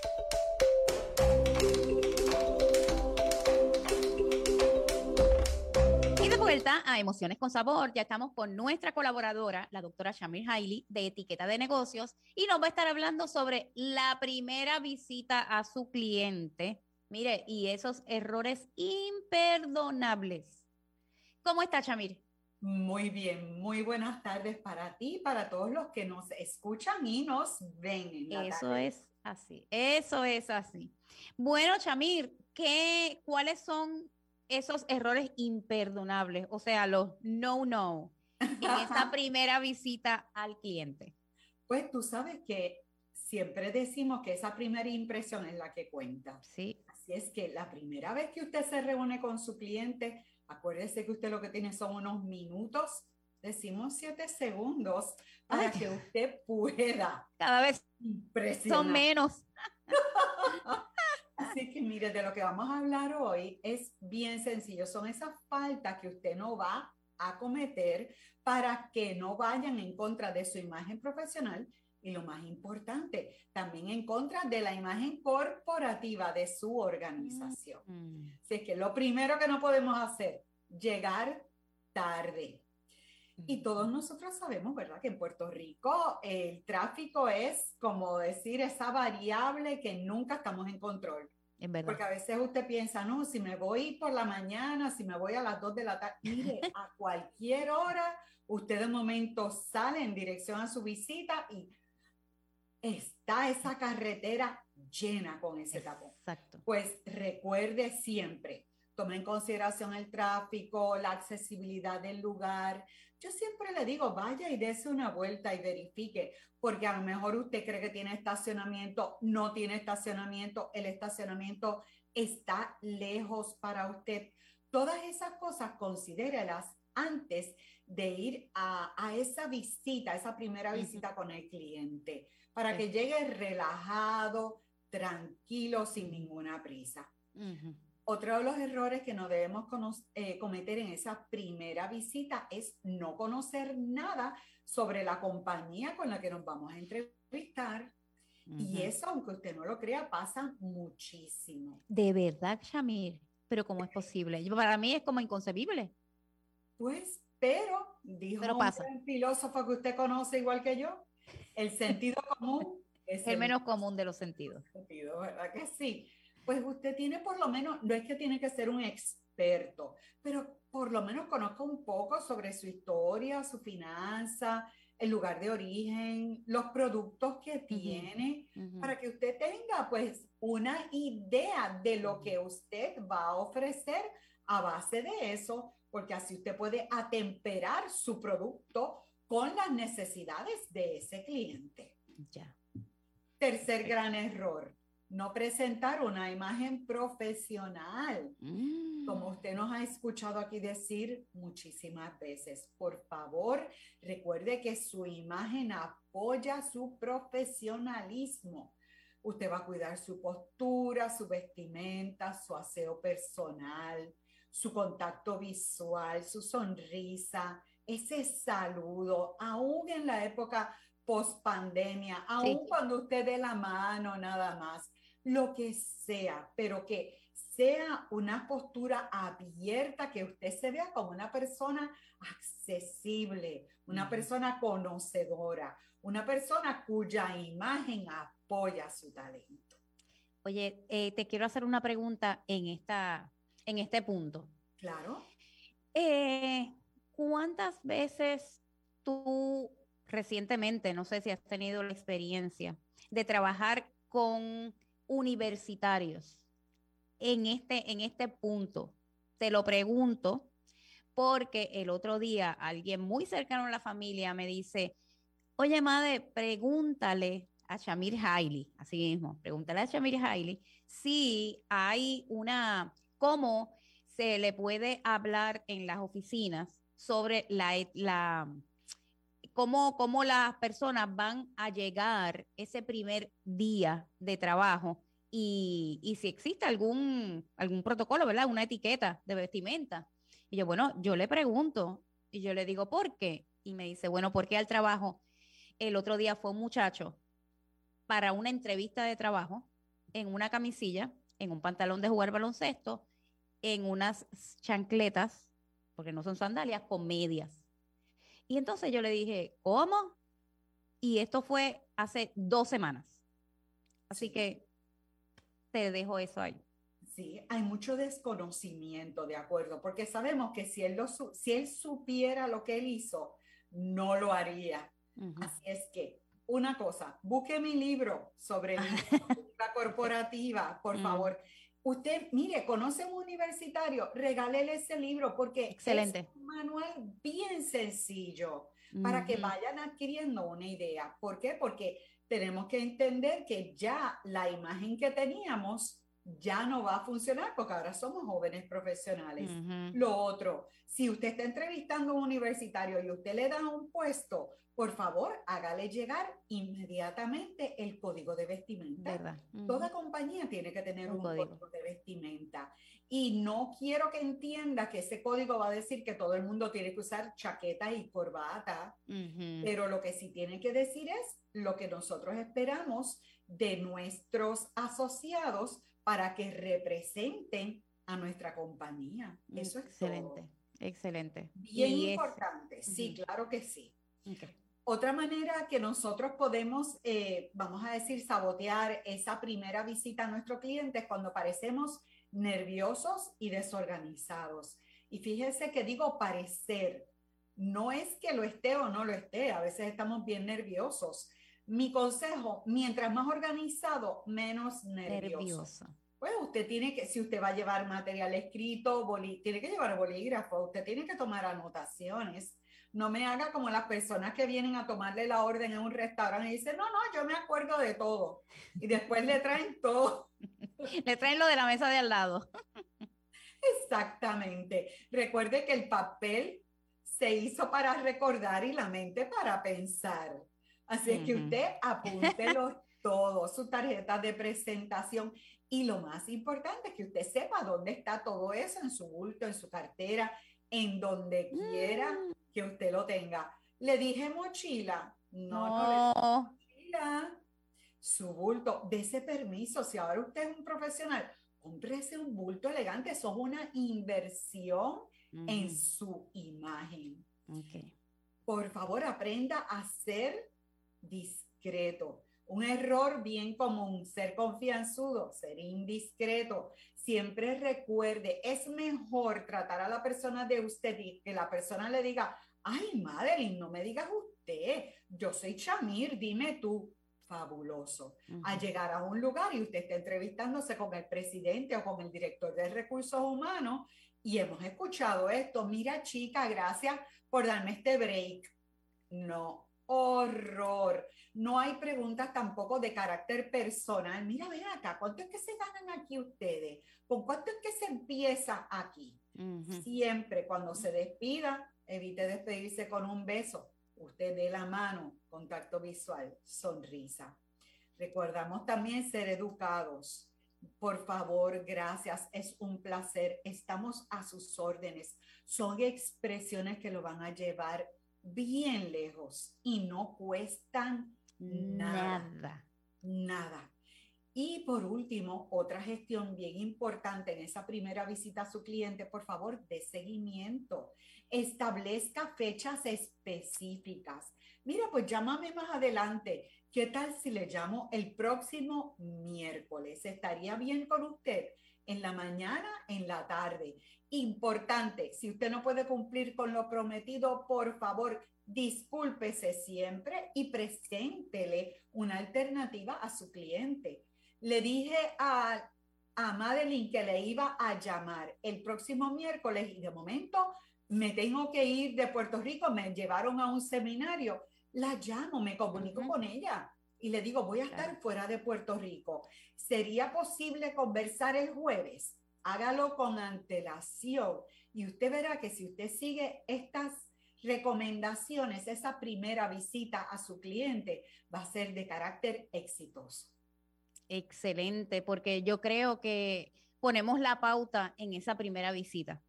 Y de vuelta a Emociones con Sabor, ya estamos con nuestra colaboradora, la doctora Shamir Hailey, de Etiqueta de Negocios, y nos va a estar hablando sobre la primera visita a su cliente. Mire, y esos errores imperdonables. ¿Cómo está, Shamir? Muy bien, muy buenas tardes para ti y para todos los que nos escuchan y nos ven en la Eso tarde. es así, eso es así. Bueno, Shamir, ¿qué, ¿cuáles son esos errores imperdonables? O sea, los no-no en esta primera visita al cliente. Pues tú sabes que siempre decimos que esa primera impresión es la que cuenta. Sí. Así es que la primera vez que usted se reúne con su cliente, acuérdese que usted lo que tiene son unos minutos, decimos siete segundos, para Ay, que usted pueda cada vez impresionar. son menos. Así que mire, de lo que vamos a hablar hoy es bien sencillo. Son esas faltas que usted no va a cometer para que no vayan en contra de su imagen profesional y, lo más importante, también en contra de la imagen corporativa de su organización. Mm. Así que lo primero que no podemos hacer, llegar tarde. Y todos nosotros sabemos, ¿verdad?, que en Puerto Rico el tráfico es, como decir, esa variable que nunca estamos en control. Es verdad. Porque a veces usted piensa, no, si me voy por la mañana, si me voy a las dos de la tarde, mire, a cualquier hora, usted de momento sale en dirección a su visita y está esa carretera llena con ese tapón. Exacto. Pues recuerde siempre, tome en consideración el tráfico, la accesibilidad del lugar. Yo siempre le digo, vaya y dése una vuelta y verifique, porque a lo mejor usted cree que tiene estacionamiento, no tiene estacionamiento, el estacionamiento está lejos para usted. Todas esas cosas considérelas antes de ir a, a esa visita, a esa primera visita uh-huh. con el cliente, para que llegue relajado, tranquilo, sin ninguna prisa. Uh-huh. Otro de los errores que no debemos eh, cometer en esa primera visita es no conocer nada sobre la compañía con la que nos vamos a entrevistar. Uh-huh. Y eso, aunque usted no lo crea, pasa muchísimo. De verdad, Shamir, pero ¿cómo es posible? Para mí es como inconcebible. Pues, pero, dijo pero un pasa. gran filósofo que usted conoce igual que yo, el sentido común es el, el menos común de los sentidos. Sentido, ¿verdad que sí? Pues usted tiene por lo menos, no es que tiene que ser un experto, pero por lo menos conozca un poco sobre su historia, su finanza, el lugar de origen, los productos que tiene, uh-huh. Uh-huh. para que usted tenga pues una idea de lo que usted va a ofrecer a base de eso, porque así usted puede atemperar su producto con las necesidades de ese cliente. Ya. Tercer gran error. No presentar una imagen profesional, mm. como usted nos ha escuchado aquí decir muchísimas veces. Por favor, recuerde que su imagen apoya su profesionalismo. Usted va a cuidar su postura, su vestimenta, su aseo personal, su contacto visual, su sonrisa, ese saludo, aún en la época post-pandemia, aún sí. cuando usted dé la mano nada más. Lo que sea, pero que sea una postura abierta, que usted se vea como una persona accesible, una mm. persona conocedora, una persona cuya imagen apoya su talento. Oye, eh, te quiero hacer una pregunta en, esta, en este punto. Claro. Eh, ¿Cuántas veces tú recientemente, no sé si has tenido la experiencia de trabajar con universitarios en este, en este punto? Te lo pregunto porque el otro día alguien muy cercano a la familia me dice, oye, madre, pregúntale a Shamir Hailey, así mismo, pregúntale a Shamir Hailey si hay una, cómo se le puede hablar en las oficinas sobre la, la cómo, cómo las personas van a llegar ese primer día de trabajo y, y si existe algún, algún protocolo, ¿verdad? Una etiqueta de vestimenta. Y yo, bueno, yo le pregunto y yo le digo, ¿por qué? Y me dice, bueno, porque al trabajo, el otro día fue un muchacho para una entrevista de trabajo en una camisilla, en un pantalón de jugar baloncesto, en unas chancletas, porque no son sandalias, con medias. Y entonces yo le dije, ¿cómo? Y esto fue hace dos semanas. Así sí. que te dejo eso ahí. Sí, hay mucho desconocimiento, de acuerdo, porque sabemos que si él, lo, si él supiera lo que él hizo, no lo haría. Uh-huh. Así es que, una cosa, busque mi libro sobre la corporativa, por uh-huh. favor. Usted, mire, conoce un universitario, regálele ese libro porque Excelente. Es un manual bien sencillo uh-huh. para que vayan adquiriendo una idea. ¿Por qué? Porque tenemos que entender que ya la imagen que teníamos ya no va a funcionar porque ahora somos jóvenes profesionales. Uh-huh. Lo otro, si usted está entrevistando a un universitario y usted le da un puesto, por favor, hágale llegar inmediatamente el código de vestimenta. ¿Verdad? Uh-huh. Toda compañía tiene que tener un, un código. código de vestimenta. Y no quiero que entienda que ese código va a decir que todo el mundo tiene que usar chaqueta y corbata, uh-huh. pero lo que sí tiene que decir es lo que nosotros esperamos de nuestros asociados para que representen a nuestra compañía. Eso Excelente. es todo. Excelente. Bien Y importante, es... sí, uh-huh. claro que sí. Okay. Otra manera que nosotros podemos, eh, vamos a decir, sabotear esa primera visita a nuestro cliente es cuando parecemos nerviosos y desorganizados. Y fíjese que digo parecer, no es que lo esté o no lo esté, a veces estamos bien nerviosos. Mi consejo, mientras más organizado, menos nervioso. Nervioso. Pues usted tiene que, si usted va a llevar material escrito, boli, tiene que llevar bolígrafo, usted tiene que tomar anotaciones. No me haga como las personas que vienen a tomarle la orden en un restaurante y dicen, no, no, yo me acuerdo de todo. Y después le traen todo. Le traen lo de la mesa de al lado. Exactamente. Recuerde que el papel se hizo para recordar y la mente para pensar. Así es que usted apúntelo todo, su tarjeta de presentación. Y lo más importante es que usted sepa dónde está todo eso, en su bulto, en su cartera, en donde quiera que usted lo tenga. ¿Le dije mochila? No, no, no le dije mochila. Su bulto, dese permiso. Si ahora usted es un profesional, cómprese un bulto elegante. Eso es una inversión uh-huh. en su imagen. Okay. Por favor, aprenda a ser discreto. Un error bien común, ser confianzudo, ser indiscreto. Siempre recuerde, es mejor tratar a la persona de usted y que la persona le diga, ay, Madeline, no me digas usted, yo soy Chamir, dime tú. Fabuloso. Uh-huh. A llegar a un lugar y usted está entrevistándose con el presidente o con el director de recursos humanos y hemos escuchado esto. Mira, chica, gracias por darme este break. No, horror. No hay preguntas tampoco de carácter personal. Mira, ven acá, ¿cuánto es que se ganan aquí ustedes? ¿Con cuánto es que se empieza aquí? Uh-huh. Siempre cuando se despida, evite despedirse con un beso. Usted dé la mano, contacto visual, sonrisa. Recordamos también ser educados. Por favor, gracias, es un placer. Estamos a sus órdenes. Son expresiones que lo van a llevar bien lejos y no cuestan nada. Nada. Nada. Y por último, otra gestión bien importante en esa primera visita a su cliente, por favor, de seguimiento. Establezca fechas específicas. Mira, pues llámame más adelante. ¿Qué tal si le llamo el próximo miércoles? ¿Estaría bien con usted? En la mañana, en la tarde. Importante, si usted no puede cumplir con lo prometido, por favor, discúlpese siempre y preséntele una alternativa a su cliente. Le dije a, a Madeline que le iba a llamar el próximo miércoles y de momento me tengo que ir de Puerto Rico, me llevaron a un seminario, la llamo, me comunico uh-huh. con ella y le digo, voy a estar claro. fuera de Puerto Rico. ¿Sería posible conversar el jueves? Hágalo con antelación y usted verá que si usted sigue estas recomendaciones, esa primera visita a su cliente va a ser de carácter exitoso. Excelente, porque yo creo que ponemos la pauta en esa primera visita.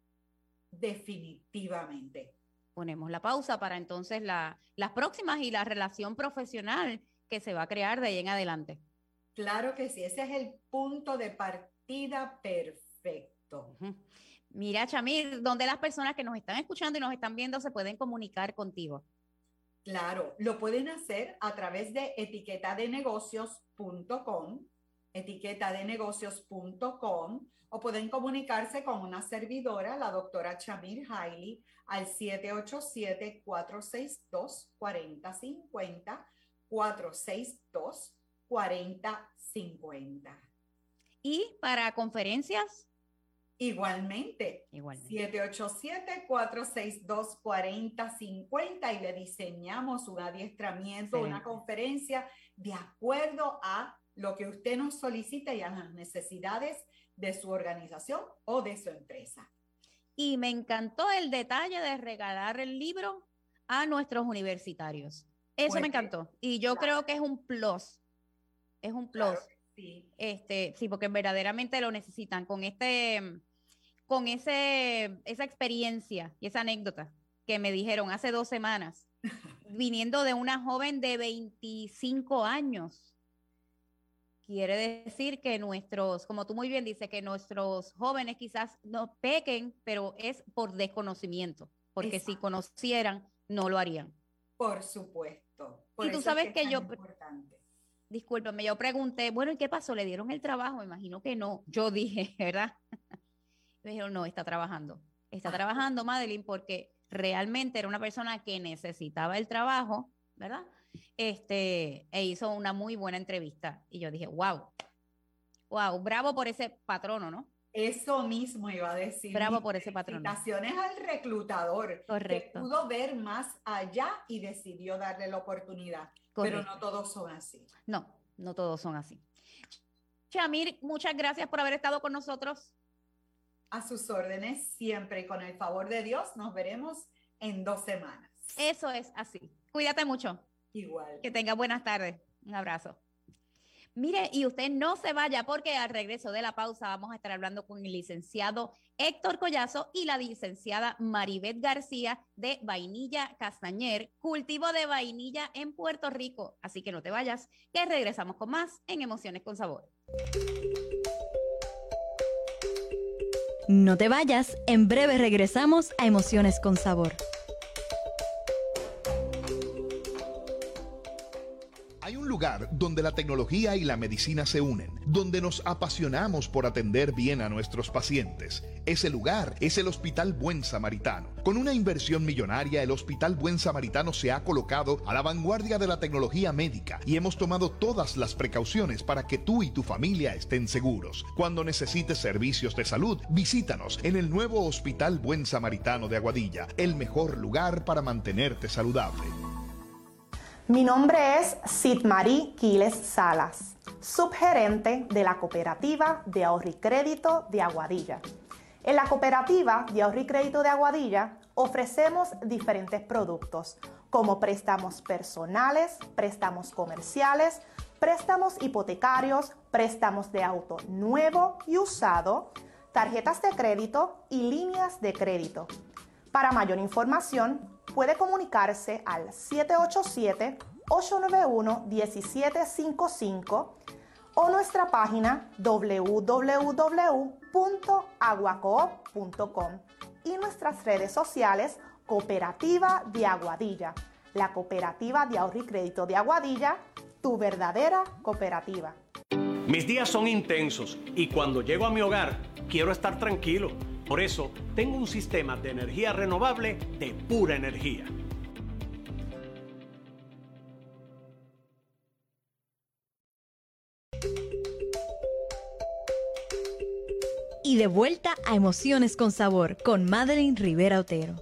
Definitivamente. Ponemos la pausa para entonces la, las próximas y la relación profesional que se va a crear de ahí en adelante. Claro que sí, ese es el punto de partida perfecto. Uh-huh. Mira, Chamir, ¿dónde las personas que nos están escuchando y nos están viendo se pueden comunicar contigo? Claro, lo pueden hacer a través de etiqueta de negocios punto com, etiqueta de negocios punto com, o pueden comunicarse con una servidora, la doctora Chamir Hailey, al siete ocho siete, cuatro seis dos, cuatro cero cinco cero, cuatro seis dos, cuatro cero cinco cero. ¿Y para conferencias? Igualmente, Igualmente. siete ocho siete, cuatro seis dos, cuatro cero cinco cero y le diseñamos un adiestramiento, sí. una conferencia de acuerdo a lo que usted nos solicita y a las necesidades de su organización o de su empresa. Y me encantó el detalle de regalar el libro a nuestros universitarios. Eso pues, me encantó. Y yo claro. creo que es un plus. Es un plus. Claro sí. Este, sí, porque verdaderamente lo necesitan con este, con ese, esa experiencia y esa anécdota que me dijeron hace dos semanas, viniendo de una joven de veinticinco años. quiere decir que nuestros, como tú muy bien dices, que nuestros jóvenes quizás no pequen, pero es por desconocimiento, porque Exacto. si conocieran, no lo harían. Por supuesto. Por y tú eso sabes es que, que es yo, importante. discúlpame, yo pregunté, bueno, ¿y qué pasó? ¿Le dieron el trabajo? Me imagino que no. Yo dije, ¿verdad? Me dijeron, no, está trabajando. Está ah, trabajando, Madeline, porque realmente era una persona que necesitaba el trabajo, ¿verdad? Este, e hizo una muy buena entrevista. Y yo dije, wow, wow, bravo por ese patrono, ¿no? Eso mismo iba a decir. Bravo por ese patrono. Felicitaciones al reclutador. Correcto. Que pudo ver más allá y decidió darle la oportunidad. Correcto. Pero no todos son así. No, no todos son así. Shamir, muchas gracias por haber estado con nosotros. A sus órdenes, siempre, y con el favor de Dios, nos veremos en dos semanas. Eso es así. Cuídate mucho. Igual. Que tenga buenas tardes. Un abrazo. Mire, y usted no se vaya, porque al regreso de la pausa vamos a estar hablando con el licenciado Héctor Collazo y la licenciada Maribeth García de Vainilla Castañer, cultivo de vainilla en Puerto Rico. Así que no te vayas, que regresamos con más en Emociones con Sabor. No te vayas, en breve regresamos a Emociones con Sabor. Hay un lugar donde la tecnología y la medicina se unen, donde nos apasionamos por atender bien a nuestros pacientes. Ese lugar es el Hospital Buen Samaritano. Con una inversión millonaria, el Hospital Buen Samaritano se ha colocado a la vanguardia de la tecnología médica y hemos tomado todas las precauciones para que tú y tu familia estén seguros. Cuando necesites servicios de salud, visítanos en el nuevo Hospital Buen Samaritano de Aguadilla, el mejor lugar para mantenerte saludable. Mi nombre es Sitmarí Quiles Salas, subgerente de la Cooperativa de Ahorro y Crédito de Aguadilla. En la Cooperativa de Ahorro y Crédito de Aguadilla ofrecemos diferentes productos como préstamos personales, préstamos comerciales, préstamos hipotecarios, préstamos de auto nuevo y usado, tarjetas de crédito y líneas de crédito. Para mayor información, puede comunicarse al siete ocho siete, ocho nueve uno, uno siete cinco cinco o nuestra página doble u doble u doble u punto aguacoop punto com y nuestras redes sociales Cooperativa de Aguadilla, la Cooperativa de Ahorro y Crédito de Aguadilla, tu verdadera cooperativa. Mis días son intensos y cuando llego a mi hogar quiero estar tranquilo. Por eso tengo un sistema de energía renovable de pura energía. Y de vuelta a Emociones con Sabor con Madeline Rivera Otero.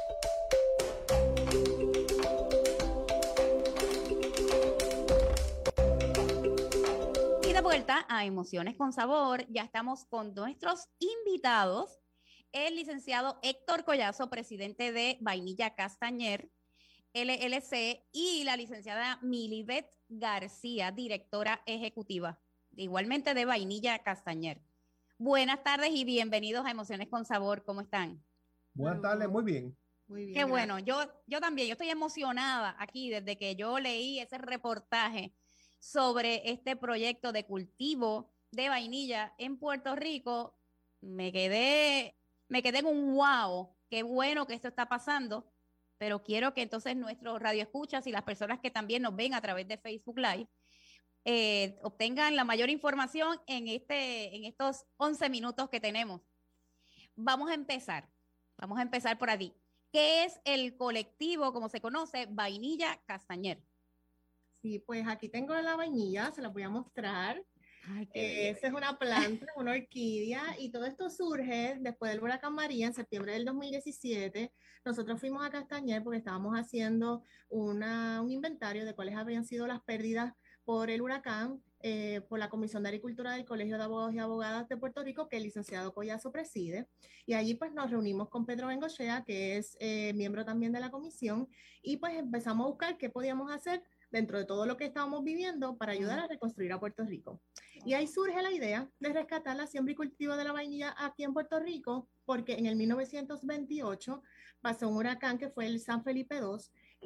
Y de vuelta a Emociones con Sabor, ya estamos con nuestros invitados. El licenciado Héctor Collazo, presidente de Vainilla Castañer, L L C, y la licenciada Maribeth García, directora ejecutiva, igualmente de Vainilla Castañer. Buenas tardes y bienvenidos a Emociones con Sabor. ¿Cómo están? Buenas tardes, muy bien. Muy bien. Qué gracias. Bueno, yo, yo también, yo estoy emocionada aquí desde que yo leí ese reportaje sobre este proyecto de cultivo de vainilla en Puerto Rico. Me quedé... Me quedé en un wow, qué bueno que esto está pasando, pero quiero que entonces nuestros radioescuchas y las personas que también nos ven a través de Facebook Live eh, obtengan la mayor información en, este, en estos once minutos que tenemos. Vamos a empezar, vamos a empezar por aquí. ¿Qué es el colectivo, como se conoce, Vainilla Castañer? Sí, pues aquí tengo la vainilla, se la voy a mostrar. Ay, eh, esa es una planta, una orquídea, y todo esto surge después del huracán María en septiembre del dos mil diecisiete. Nosotros fuimos a Castañer porque estábamos haciendo una, un inventario de cuáles habían sido las pérdidas por el huracán eh, por la Comisión de Agricultura del Colegio de Abogados y Abogadas de Puerto Rico, que el licenciado Collazo preside, y allí pues nos reunimos con Pedro Bengochea, que es eh, miembro también de la comisión, y pues empezamos a buscar qué podíamos hacer dentro de todo lo que estábamos viviendo para ayudar a reconstruir a Puerto Rico. Y ahí surge la idea de rescatar la siembra y cultivo de la vainilla aquí en Puerto Rico, porque en el mil novecientos veintiocho pasó un huracán que fue el San Felipe dos,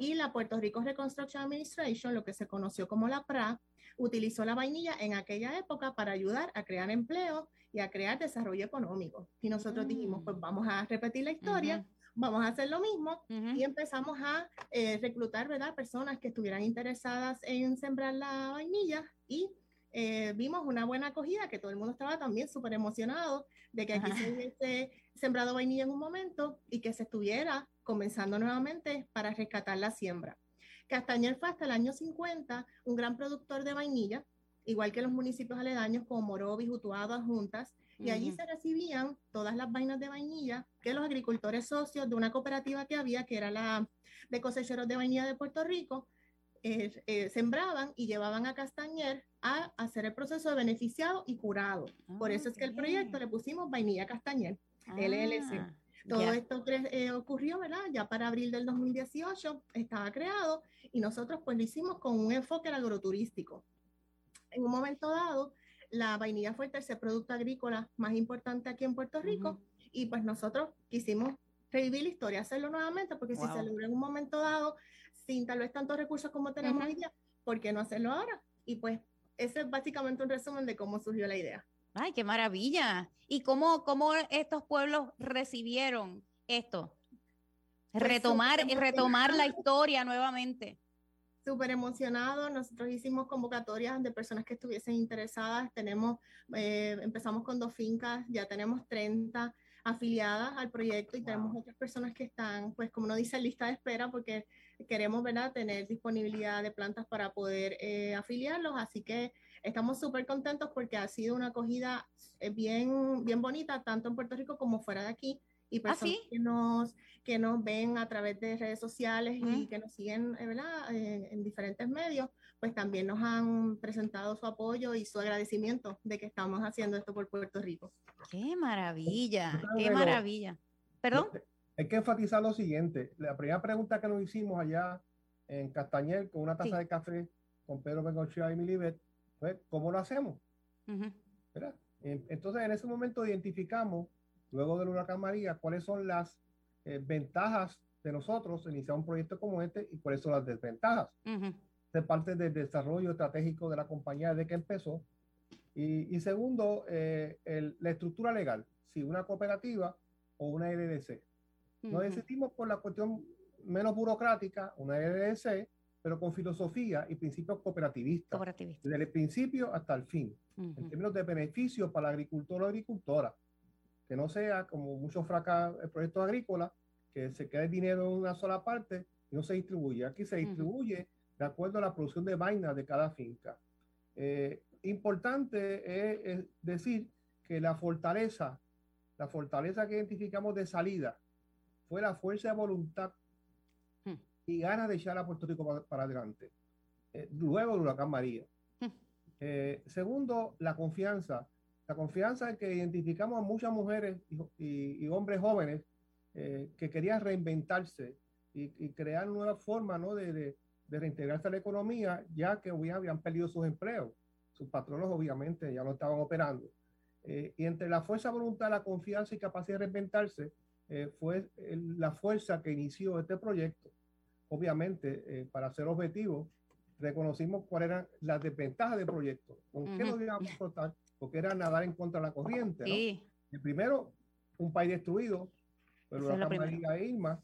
y la Puerto Rico Reconstruction Administration, lo que se conoció como la P R A, utilizó la vainilla en aquella época para ayudar a crear empleo y a crear desarrollo económico. Y nosotros mm. dijimos, pues vamos a repetir la historia, uh-huh. vamos a hacer lo mismo, uh-huh. y empezamos a eh, reclutar, ¿verdad?, personas que estuvieran interesadas en sembrar la vainilla, y eh, vimos una buena acogida, que todo el mundo estaba también súper emocionado de que aquí uh-huh. se hubiese sembrado vainilla en un momento y que se estuviera comenzando nuevamente para rescatar la siembra. Castañer fue hasta el año cincuenta un gran productor de vainilla, igual que los municipios aledaños como Morovis, Utuado, Adjuntas, y allí uh-huh. se recibían todas las vainas de vainilla que los agricultores socios de una cooperativa que había, que era la de cosecheros de vainilla de Puerto Rico, eh, eh, sembraban y llevaban a Castañer a hacer el proceso de beneficiado y curado. Oh, Por eso es que el proyecto le pusimos Vainilla Castañer, ah, L L C. Todo yeah. esto eh, ocurrió, ¿verdad? Ya para abril del dos mil dieciocho estaba creado, y nosotros pues lo hicimos con un enfoque agroturístico. En un momento dado, la vainilla fue el tercer producto agrícola más importante aquí en Puerto Rico, uh-huh. y pues nosotros quisimos revivir la historia, hacerlo nuevamente, porque wow. si se logró en un momento dado, sin tal vez tantos recursos como tenemos uh-huh. hoy día, ¿por qué no hacerlo ahora? Y pues ese es básicamente un resumen de cómo surgió la idea. ¡Ay, qué maravilla! ¿Y cómo, cómo estos pueblos recibieron esto? Pues retomar, retomar la historia nuevamente. Súper emocionado. Nosotros hicimos convocatorias de personas que estuviesen interesadas. Tenemos, eh, empezamos con dos fincas, ya tenemos treinta afiliadas al proyecto, y wow. tenemos otras personas que están, pues como uno dice, en lista de espera, porque queremos, ¿verdad?, tener disponibilidad de plantas para poder eh, afiliarlos. Así que estamos súper contentos porque ha sido una acogida eh, bien, bien bonita, tanto en Puerto Rico como fuera de aquí. Y personas ¿Ah, sí? que, nos, que nos ven a través de redes sociales uh-huh. y que nos siguen, ¿verdad?, en, en diferentes medios, pues también nos han presentado su apoyo y su agradecimiento de que estamos haciendo esto por Puerto Rico. ¡Qué maravilla! ¡Qué maravilla! ¿Perdón? Hay que enfatizar lo siguiente. La primera pregunta que nos hicimos allá en Castañer, con una taza sí. de café con Pedro Bengochea y Milibet, fue ¿cómo lo hacemos? Uh-huh. ¿Verdad? Entonces, en ese momento identificamos, luego del huracán María, cuáles son las eh, ventajas de nosotros iniciar un proyecto como este y cuáles son las desventajas. Uh-huh. De parte del desarrollo estratégico de la compañía desde que empezó. Y, y segundo, eh, el, la estructura legal, si una cooperativa o una L L C. Uh-huh. Nos decidimos por la cuestión menos burocrática, una L L C, pero con filosofía y principios cooperativistas. Cooperativista. Desde el principio hasta el fin, uh-huh. en términos de beneficios para el agricultor o agricultora. Que no sea como muchos fracasos proyectos agrícolas, que se queda el dinero en una sola parte y no se distribuye. Aquí se distribuye uh-huh. de acuerdo a la producción de vainas de cada finca. Eh, importante es, es decir que la fortaleza, la fortaleza que identificamos de salida fue la fuerza de voluntad uh-huh. y ganas de echar a Puerto Rico para, para adelante. Eh, luego del huracán María. Uh-huh. Eh, segundo, la confianza. La confianza es que identificamos a muchas mujeres y, y, y hombres jóvenes eh, que querían reinventarse y, y crear nuevas formas, ¿no?, de, de, de reintegrarse a la economía, ya que habían, habían perdido sus empleos. Sus patronos obviamente ya no estaban operando. Eh, y entre la fuerza de voluntad, la confianza y capacidad de reinventarse eh, fue el, la fuerza que inició este proyecto. Obviamente, eh, para ser objetivos, reconocimos cuáles eran las desventajas del proyecto. ¿Con uh-huh. qué nos íbamos a contar? Porque era nadar en contra de la corriente, ¿no? Sí. El primero, un país destruido, pero la María e Irma,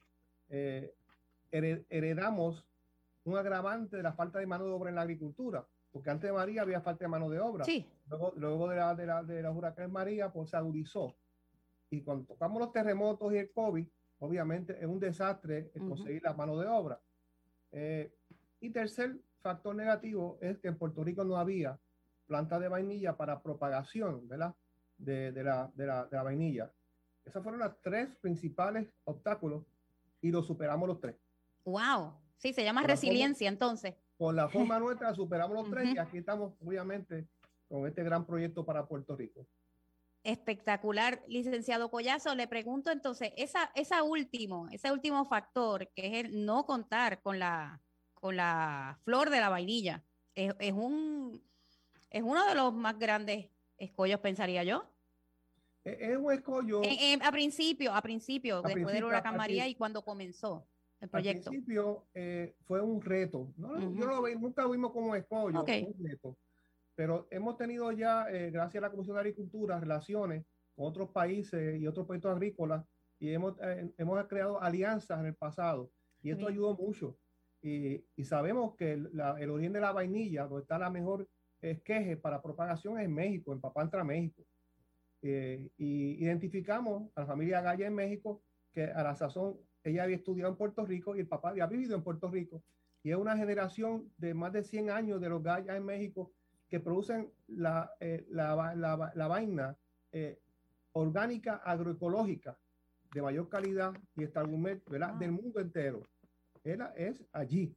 eh, heredamos un agravante de la falta de mano de obra en la agricultura, porque antes de María había falta de mano de obra. Sí. Luego, luego de la de la de los huracanes María, pues se agudizó. Y cuando tocamos los terremotos y el COVID, obviamente es un desastre el conseguir uh-huh. la mano de obra. Eh, y tercer factor negativo es que en Puerto Rico no había plantas de vainilla para propagación, ¿verdad?, de, de, la, de, la, de la vainilla. Esos fueron los tres principales obstáculos y los superamos los tres. ¡Wow! Sí, se llama por resiliencia forma, entonces. Por la forma nuestra superamos los tres uh-huh. y aquí estamos obviamente con este gran proyecto para Puerto Rico. Espectacular, licenciado Collazo. Le pregunto entonces, esa, esa último, ese último factor, que es el no contar con la, con la flor de la vainilla, es, es un... Es uno de los más grandes escollos, pensaría yo. Es, es un escollo. En, en, a principio, a principio, a después principio, del huracán María y cuando comenzó. el proyecto. Al principio eh, fue un reto. ¿no? Uh-huh. Yo no lo vi, nunca lo vimos como escollo, okay. un reto. Pero hemos tenido ya, eh, gracias a la Comisión de Agricultura, relaciones con otros países y otros proyectos agrícolas, y hemos, eh, hemos creado alianzas en el pasado, y esto Bien. ayudó mucho. Y, y sabemos que la, el origen de la vainilla, donde está la mejor esqueje para propagación, es en México, en Papantla, México. Eh, y identificamos a la familia Gaya en México, que a la sazón ella había estudiado en Puerto Rico y el papá había vivido en Puerto Rico. Y es una generación de más de cien años de los Gaya en México que producen la, eh, la, la, la vaina eh, orgánica agroecológica de mayor calidad y establecimiento, ¿verdad? Ah. del mundo entero. Era, es allí.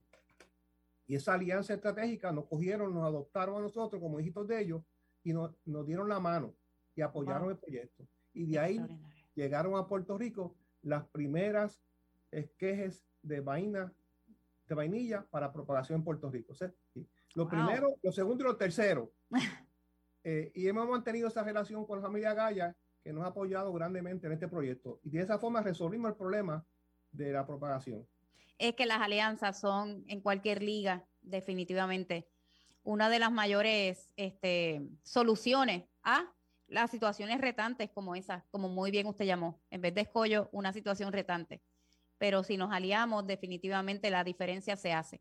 Y esa alianza estratégica nos cogieron, nos adoptaron a nosotros como hijitos de ellos y nos, nos dieron la mano y apoyaron wow. el proyecto. Y de ahí llegaron a Puerto Rico las primeras esquejes de vaina, de vainilla para propagación en Puerto Rico. O sea, lo wow. primero, lo segundo y lo tercero. eh, y hemos mantenido esa relación con la familia Gaya, que nos ha apoyado grandemente en este proyecto. Y de esa forma resolvimos el problema de la propagación. Es que las alianzas son en cualquier liga, definitivamente, una de las mayores este, soluciones a las situaciones retantes como esa, como muy bien usted llamó. En vez de escollo, una situación retante. Pero si nos aliamos, definitivamente la diferencia se hace.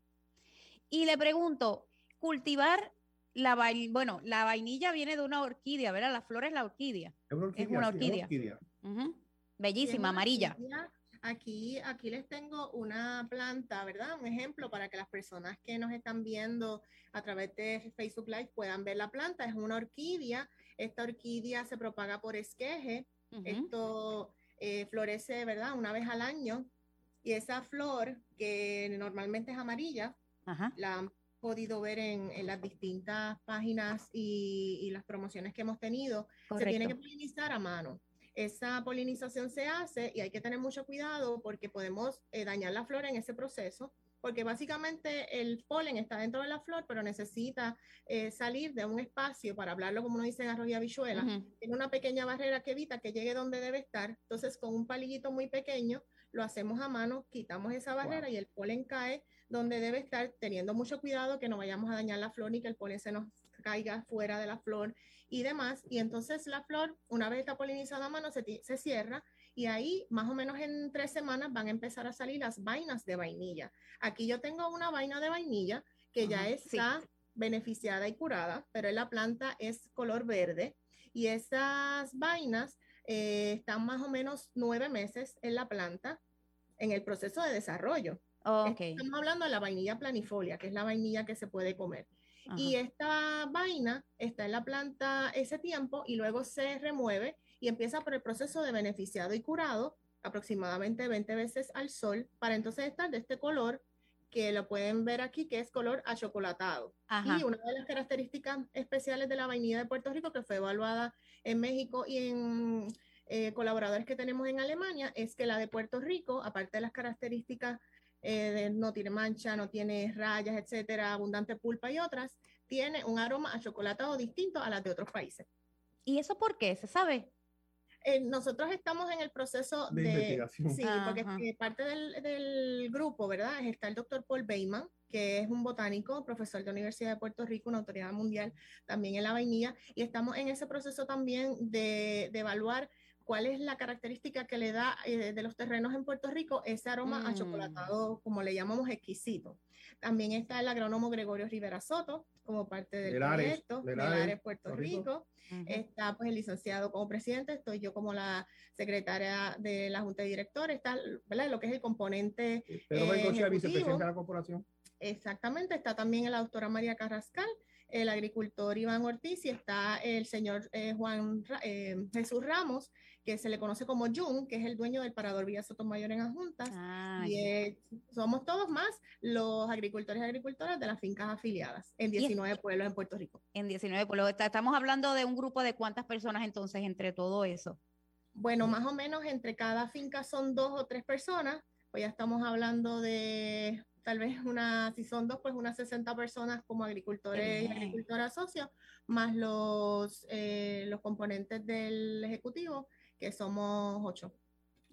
Y le pregunto, cultivar la vainilla, bueno, la vainilla viene de una orquídea, ¿verdad? La flor es la orquídea. Es una orquídea. Es una orquídea. Sí, orquídea. Uh-huh. Bellísima, amarilla. Orquídea. Aquí, aquí les tengo una planta, ¿verdad? Un ejemplo para que las personas que nos están viendo a través de Facebook Live puedan ver la planta. Es una orquídea. Esta orquídea se propaga por esqueje. Uh-huh. Esto eh, florece, ¿verdad? Una vez al año. Y esa flor, que normalmente es amarilla, uh-huh. la han podido ver en, en las distintas páginas y, y las promociones que hemos tenido. Correcto. Se tiene que polinizar a mano. Esa polinización se hace y hay que tener mucho cuidado porque podemos eh, dañar la flor en ese proceso, porque básicamente el polen está dentro de la flor, pero necesita eh, salir de un espacio, para hablarlo como uno dice en arroz y habichuela, uh-huh. tiene una pequeña barrera que evita que llegue donde debe estar. Entonces con un palillito muy pequeño lo hacemos a mano, quitamos esa barrera wow. y el polen cae donde debe estar, teniendo mucho cuidado que no vayamos a dañar la flor ni que el polen se nos caiga fuera de la flor y demás. Y entonces la flor, una vez está polinizada a mano, se, se cierra y ahí más o menos en tres semanas van a empezar a salir las vainas de vainilla. Aquí yo tengo una vaina de vainilla que uh-huh, ya está sí. beneficiada y curada, pero la planta es color verde y esas vainas eh, están más o menos nueve meses en la planta en el proceso de desarrollo. Oh, okay. Estamos hablando de la vainilla planifolia, que es la vainilla que se puede comer. Ajá. Y esta vaina está en la planta ese tiempo y luego se remueve y empieza por el proceso de beneficiado y curado aproximadamente veinte veces al sol para entonces estar de este color que lo pueden ver aquí, que es color achocolatado. Ajá. Y una de las características especiales de la vainilla de Puerto Rico, que fue evaluada en México y en eh, colaboradores que tenemos en Alemania, es que la de Puerto Rico, aparte de las características Eh, de, no tiene mancha, no tiene rayas, etcétera, abundante pulpa y otras, tiene un aroma achocolatado distinto a las de otros países. ¿Y eso por qué? ¿Se sabe? Eh, nosotros estamos en el proceso de, de investigación. Sí, Ajá. porque eh, parte del, del grupo, ¿verdad? Está el doctor Paul Beyman, que es un botánico, profesor de la Universidad de Puerto Rico, una autoridad mundial también en la vainilla, y estamos en ese proceso también de, de evaluar cuál es la característica que le da eh, de los terrenos en Puerto Rico ese aroma mm. achocolatado, como le llamamos, exquisito. También está el agrónomo Gregorio Rivera Soto, como parte del Lelares, proyecto, de Lelares, Puerto Rico. Rico. Uh-huh. Está pues el licenciado como presidente, estoy yo como la secretaria de la Junta de Directores, está, ¿verdad?, lo que es el componente Pedro eh, Bengochea, vicepresidente de la corporación. Exactamente, está también la doctora María Carrascal, el agricultor Iván Ortiz, y está el señor eh, Juan eh, Jesús Ramos, que se le conoce como Jun, que es el dueño del Parador Villa Sotomayor en Adjuntas. Ah, y eh, somos todos más los agricultores y agricultoras de las fincas afiliadas en diecinueve es, pueblos en Puerto Rico. En diecinueve pueblos. Estamos hablando de un grupo de cuántas personas entonces entre todo eso. Bueno, más o menos entre cada finca son dos o tres personas, pues ya estamos hablando de tal vez una, si son dos, pues unas sesenta personas como agricultores y agricultoras socios, más los, eh, los componentes del ejecutivo, que somos ocho.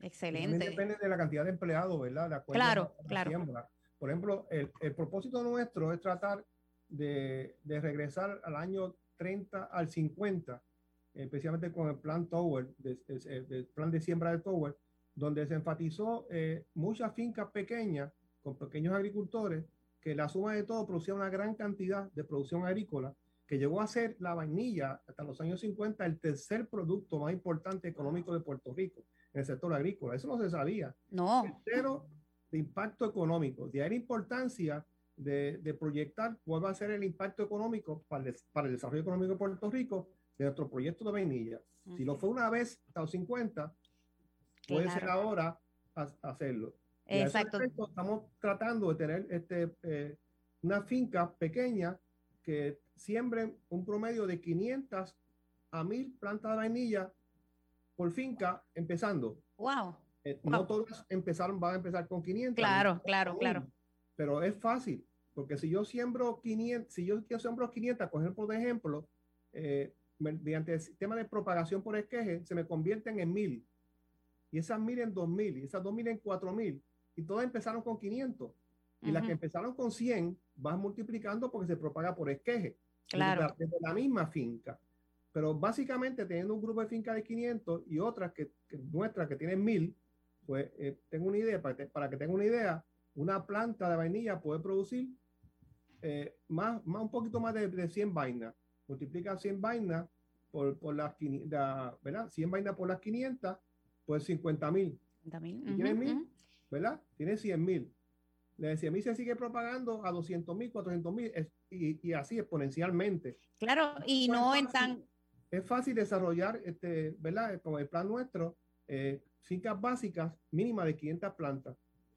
Excelente. También depende de la cantidad de empleados, ¿verdad? De acuerdo claro, a la claro. siembra. Por ejemplo, el, el propósito nuestro es tratar de, de regresar al año treinta al cincuenta, especialmente con el plan Tower, de, de, de, plan de siembra de Tower, donde se enfatizó eh, muchas fincas pequeñas con pequeños agricultores que la suma de todo producía una gran cantidad de producción agrícola, que llegó a ser la vainilla hasta los años cincuenta el tercer producto más importante económico de Puerto Rico en el sector agrícola. Eso no se sabía. No. Tercero, de impacto económico. De ahí la importancia de, de proyectar cuál va a ser el impacto económico para el, para el desarrollo económico de Puerto Rico de nuestro proyecto de vainilla. Uh-huh. Si lo fue una vez hasta los cincuenta, puede claro. ser ahora a, a hacerlo. Exacto. Efecto, estamos tratando de tener este, eh, una finca pequeña que siembren un promedio de quinientas a mil plantas de vainilla por finca empezando. Wow. Eh, wow. No todas empezaron, van a empezar con quinientas. Claro, claro, claro. Pero es fácil, porque si yo siembro quinientas, si yo siembro quinientas, por ejemplo, de ejemplo, eh, mediante el sistema de propagación por esqueje, se me convierten en mil. Y esas mil en dos mil, y esas dos mil en cuatro mil. Y todas empezaron con quinientos. Y uh-huh. las que empezaron con cien, vas multiplicando porque se propaga por esqueje. Claro. Desde la, desde la misma finca. Pero básicamente teniendo un grupo de fincas de quinientos y otras que, que nuestras que tienen mil, pues eh, tengo una idea, para, te, para que tenga una idea, una planta de vainilla puede producir eh, más, más, un poquito más de, de cien vainas. Multiplica cien vainas por, por las quinientas, ¿verdad? cien vainas por las quinientas, pues cincuenta mil. Uh-huh, ¿Tienes mil? uh-huh. ¿Verdad? Tienes cien mil. De cien mil se sigue propagando a doscientos mil, cuatrocientos mil y, y así exponencialmente. Claro, y pues no es en tan... Es fácil desarrollar, este, ¿verdad? Con el plan nuestro, eh, fincas básicas mínimas de quinientas plantas.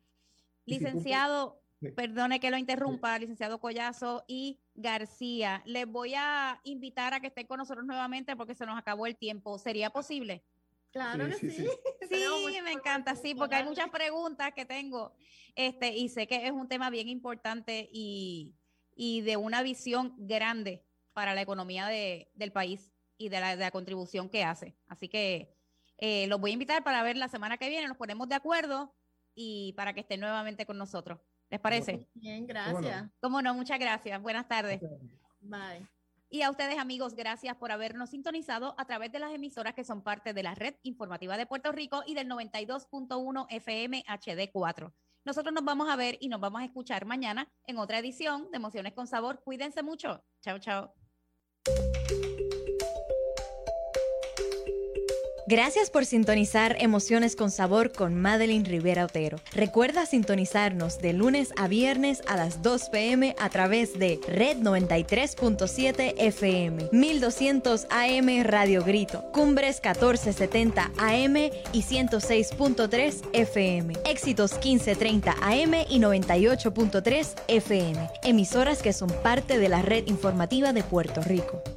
Licenciado, si tú... perdone que lo interrumpa, sí. Licenciado Collazo y García, les voy a invitar a que estén con nosotros nuevamente porque se nos acabó el tiempo. ¿Sería posible? Claro sí, que sí. Sí, sí. sí me encanta, sí, porque hay muchas preguntas que tengo este, y sé que es un tema bien importante y, y de una visión grande para la economía de, del país y de la, de la contribución que hace. Así que eh, los voy a invitar para ver la semana que viene, nos ponemos de acuerdo y para que estén nuevamente con nosotros. ¿Les parece? Bien, gracias. Cómo no, muchas gracias. Buenas tardes. Bye. Y a ustedes, amigos, gracias por habernos sintonizado a través de las emisoras que son parte de la Red Informativa de Puerto Rico y del noventa y dos punto uno F M H D cuatro. Nosotros nos vamos a ver y nos vamos a escuchar mañana en otra edición de Emociones con Sabor. Cuídense mucho. Chao, chao. Gracias por sintonizar Emociones con Sabor con Madeline Rivera Otero. Recuerda sintonizarnos de lunes a viernes a las dos p m a través de Red noventa y tres punto siete F M, mil doscientos A M Radio Grito, Cumbres catorce setenta A M y ciento seis punto tres F M, Éxitos quince treinta A M y noventa y ocho punto tres F M, emisoras que son parte de la Red Informativa de Puerto Rico.